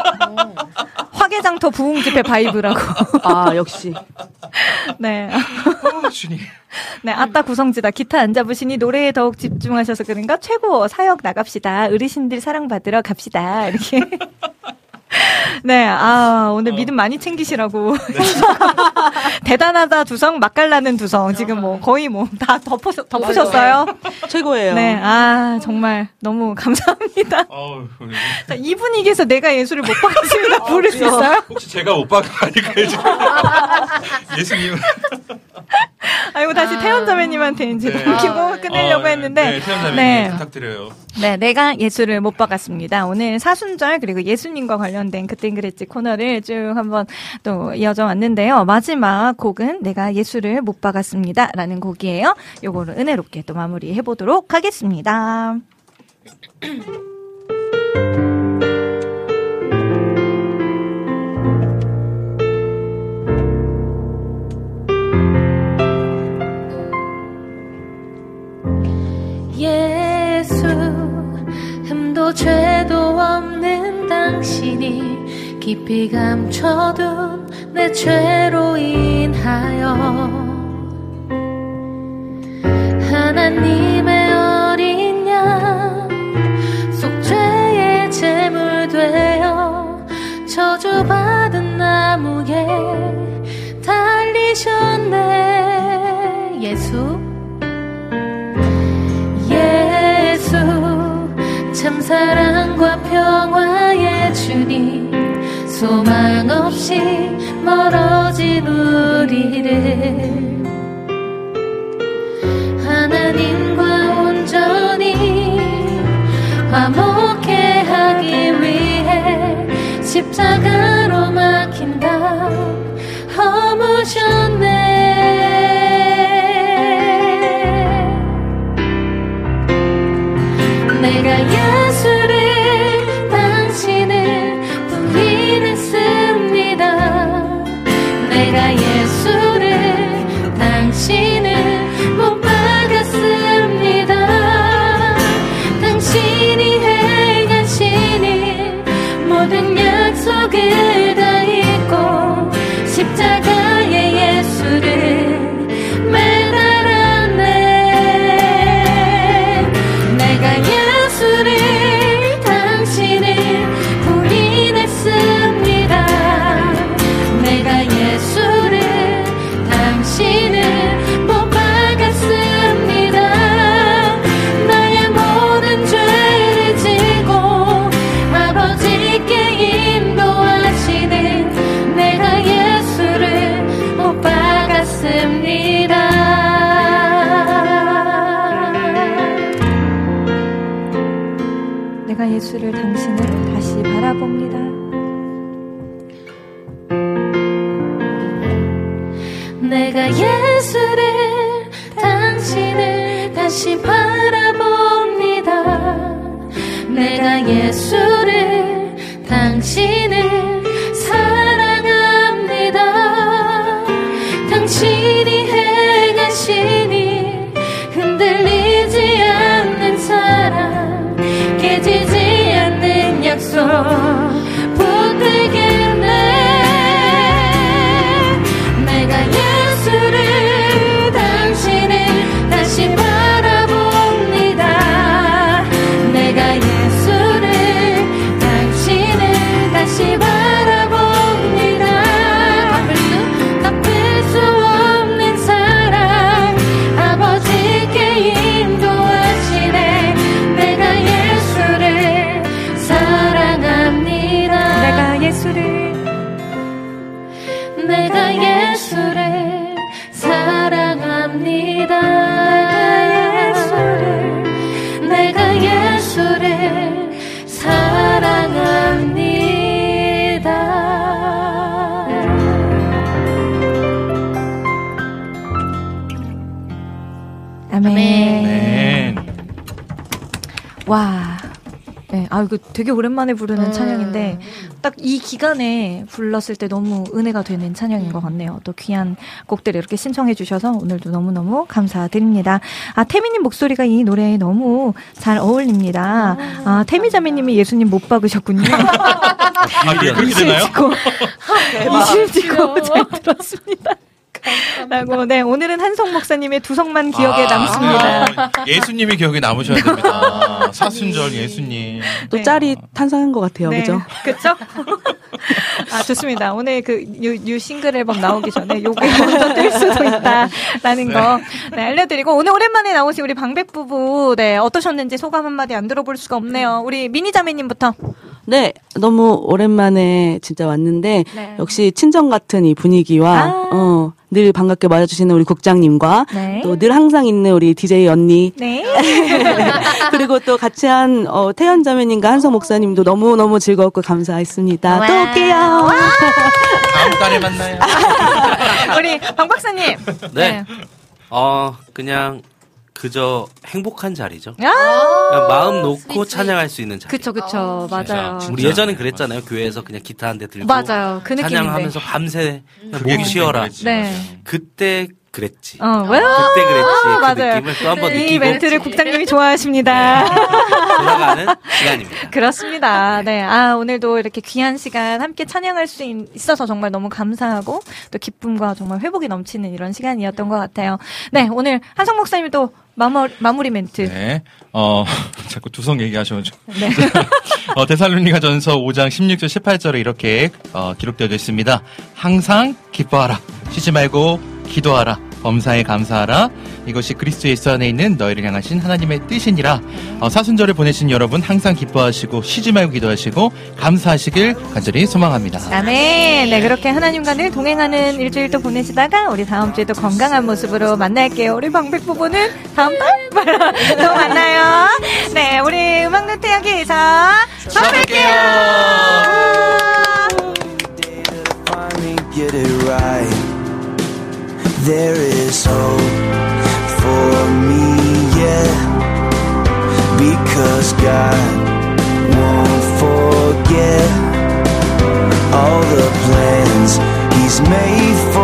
화개장터 부흥집회 바이브라고. 아, 역시. 네. 어, 준이 네, 아따 구성지다. 기타 안 잡으시니 노래에 더욱 집중하셔서 그런가? 최고 사역 나갑시다. 어르신들 사랑받으러 갑시다. 이렇게. 네, 아, 오늘 믿음 많이 챙기시라고. 대단하다 두성, 맛깔나는 두성. 지금 뭐 거의 뭐 다 덮으셨, 덮으셨어요. 최고예요. 네, 아, 정말 너무 감사합니다. 어우, 자, 이 분위기에서 내가 예수를 못 받았습니다. 부를 수 있어요? 혹시 제가 못 받은 거 아닐까요, 지금? 예수님. 아이고, 다시 아. 태연 자매님한테 이제 네. 넘기고 아, 끝내려고 어, 했는데. 네, 태연 자매님 네. 부탁드려요. 네, 내가 예수를 못 박았습니다. 오늘 사순절 그리고 예수님과 관련된 그땐 그랬지 코너를 쭉 한번 또 이어져 왔는데요. 마지막 곡은 내가 예수를 못 박았습니다 라는 곡이에요. 요거를 은혜롭게 또 마무리해 보도록 하겠습니다. 예수 흠도 죄도 없는 당신이 깊이 감춰둔 내 죄로 인하여 하나님의 어린 양 속죄의 제물 되어 저주받은 나무에 달리셨네. 예수 예수 참 사랑과 평화의 주님 소망 없이 멀어진 우리를 하나님과 온전히 화목해 하기 위해 십자가로 막힌 담 허무셨네. 내가 예수를 당신을 부인했습니다. 내가 예수를 당신을 못 박았습니다. 당신이 행하시는 모든 약속을 다 잊고 십자가의 예수를 매달았네. 내가 예수를 당신을 부인했습니다. 내가 예수를 당신을 못 박았습니다. 나의 모든 죄를 지고 아버지께 인도하시는 내가 예수를 못 박았습니다. 내가 예수를 당신을 다시 바라봅니다. 내가 예수를 당신을 다시 바라봅니다. 내가 예수를 당신을 사랑합니다. 당신이 행하시니 흔들리지 않는 사랑 깨지지 않는 약속 붙들겠네. 내가 예수를 당신을 다시 바라봅니다. 내가 예수를 당신을 다시 바라봅니다. 갚을 수, 갚을 수 없는 사랑 아버지께 인도하시네. 내가 예수를 사랑합니다. 내가 예수를 내가 예수를 사랑합니다. 내가 예수를 사랑합니다. 아멘. 네. 와. 네, 아, 이거 되게 오랜만에 부르는 음. 찬양인데, 딱 이 기간에 불렀을 때 너무 은혜가 되는 찬양인 것 같네요. 또 귀한 곡들을 이렇게 신청해주셔서 오늘도 너무너무 감사드립니다. 아, 태미님 목소리가 이 노래에 너무 잘 어울립니다. 아, 태미자매님이 예수님 못 박으셨군요. 아, 이게 그렇게 되나요? 이실 짓고, 이실 짓고 잘 들었습니다. 라고, 네, 오늘은 한성 목사님의 두성만 기억에 아, 남습니다. 아, 예수님이 기억에 남으셔야 됩니다. 사순절 예수님. 또 네. 짤이 탄생한 것 같아요. 네, 그죠? 그쵸? 아, 좋습니다. 오늘 그, 뉴, 뉴 싱글 앨범 나오기 전에 요게 먼저 뜰 수도 있다라는 거, 네, 알려드리고, 오늘 오랜만에 나오신 우리 방백 부부, 네, 어떠셨는지 소감 한마디 안 들어볼 수가 없네요. 우리 미니자매님부터. 네, 너무 오랜만에 진짜 왔는데 네. 역시 친정 같은 이 분위기와 아. 어, 늘 반갑게 맞아주시는 우리 국장님과 네. 또 늘 항상 있는 우리 디제이 언니 네. 그리고 또 같이 한 어, 태연 자매님과 한성 목사님도 너무 너무 즐거웠고 감사했습니다. 와. 또 올게요. 다음 달에 만나요. 우리 방 박사님. 네. 어, 그냥 그저 행복한 자리죠. 아, 그냥 마음 놓고 찬양할 수 있는 자리. 그쵸, 그쵸. 맞아요. 우리 예전엔 그랬잖아요. 교회에서 그냥 기타 한 대 들고 맞아요. 그 느낌인데. 찬양하면서 밤새 그냥 그게 목 쉬어라. 그랬지. 네. 그때 그랬지. 어, 왜? 그때 그랬지. 아, 그 맞아요. 느낌을 또 한 번 이 느끼고 멘트를 국장님이 좋아하십니다. 돌아가는 시간입니다. 그렇습니다. 네. 아, 오늘도 이렇게 귀한 시간 함께 찬양할 수 있- 있어서 정말 너무 감사하고 또 기쁨과 정말 회복이 넘치는 이런 시간이었던 것 같아요. 네. 오늘 한성 목사님이 또 마무, 마무리 멘트. 네. 어, 자꾸 두성 얘기하셔가지고. 네. 어, 데살로니가 전서 오 장 십육 절 십팔 절에 이렇게, 어, 기록되어 있습니다. 항상 기뻐하라. 쉬지 말고 기도하라. 범사에 감사하라. 이것이 그리스도 예수 안에 있는 너희를 향하신 하나님의 뜻이니라. 어, 사순절을 보내신 여러분 항상 기뻐하시고 쉬지 말고 기도하시고 감사하시길 간절히 소망합니다. 아멘. 네, 그렇게 하나님과 늘 동행하는 일주일 또 보내시다가 우리 다음 주에 또 건강한 모습으로 만날게요. 우리 방백 부부는 다음 달 또 만나요. 네, 우리 음악노트 여기에서 또 뵐게요. finally get it right. There is hope for me, yeah. Because God won't forget all the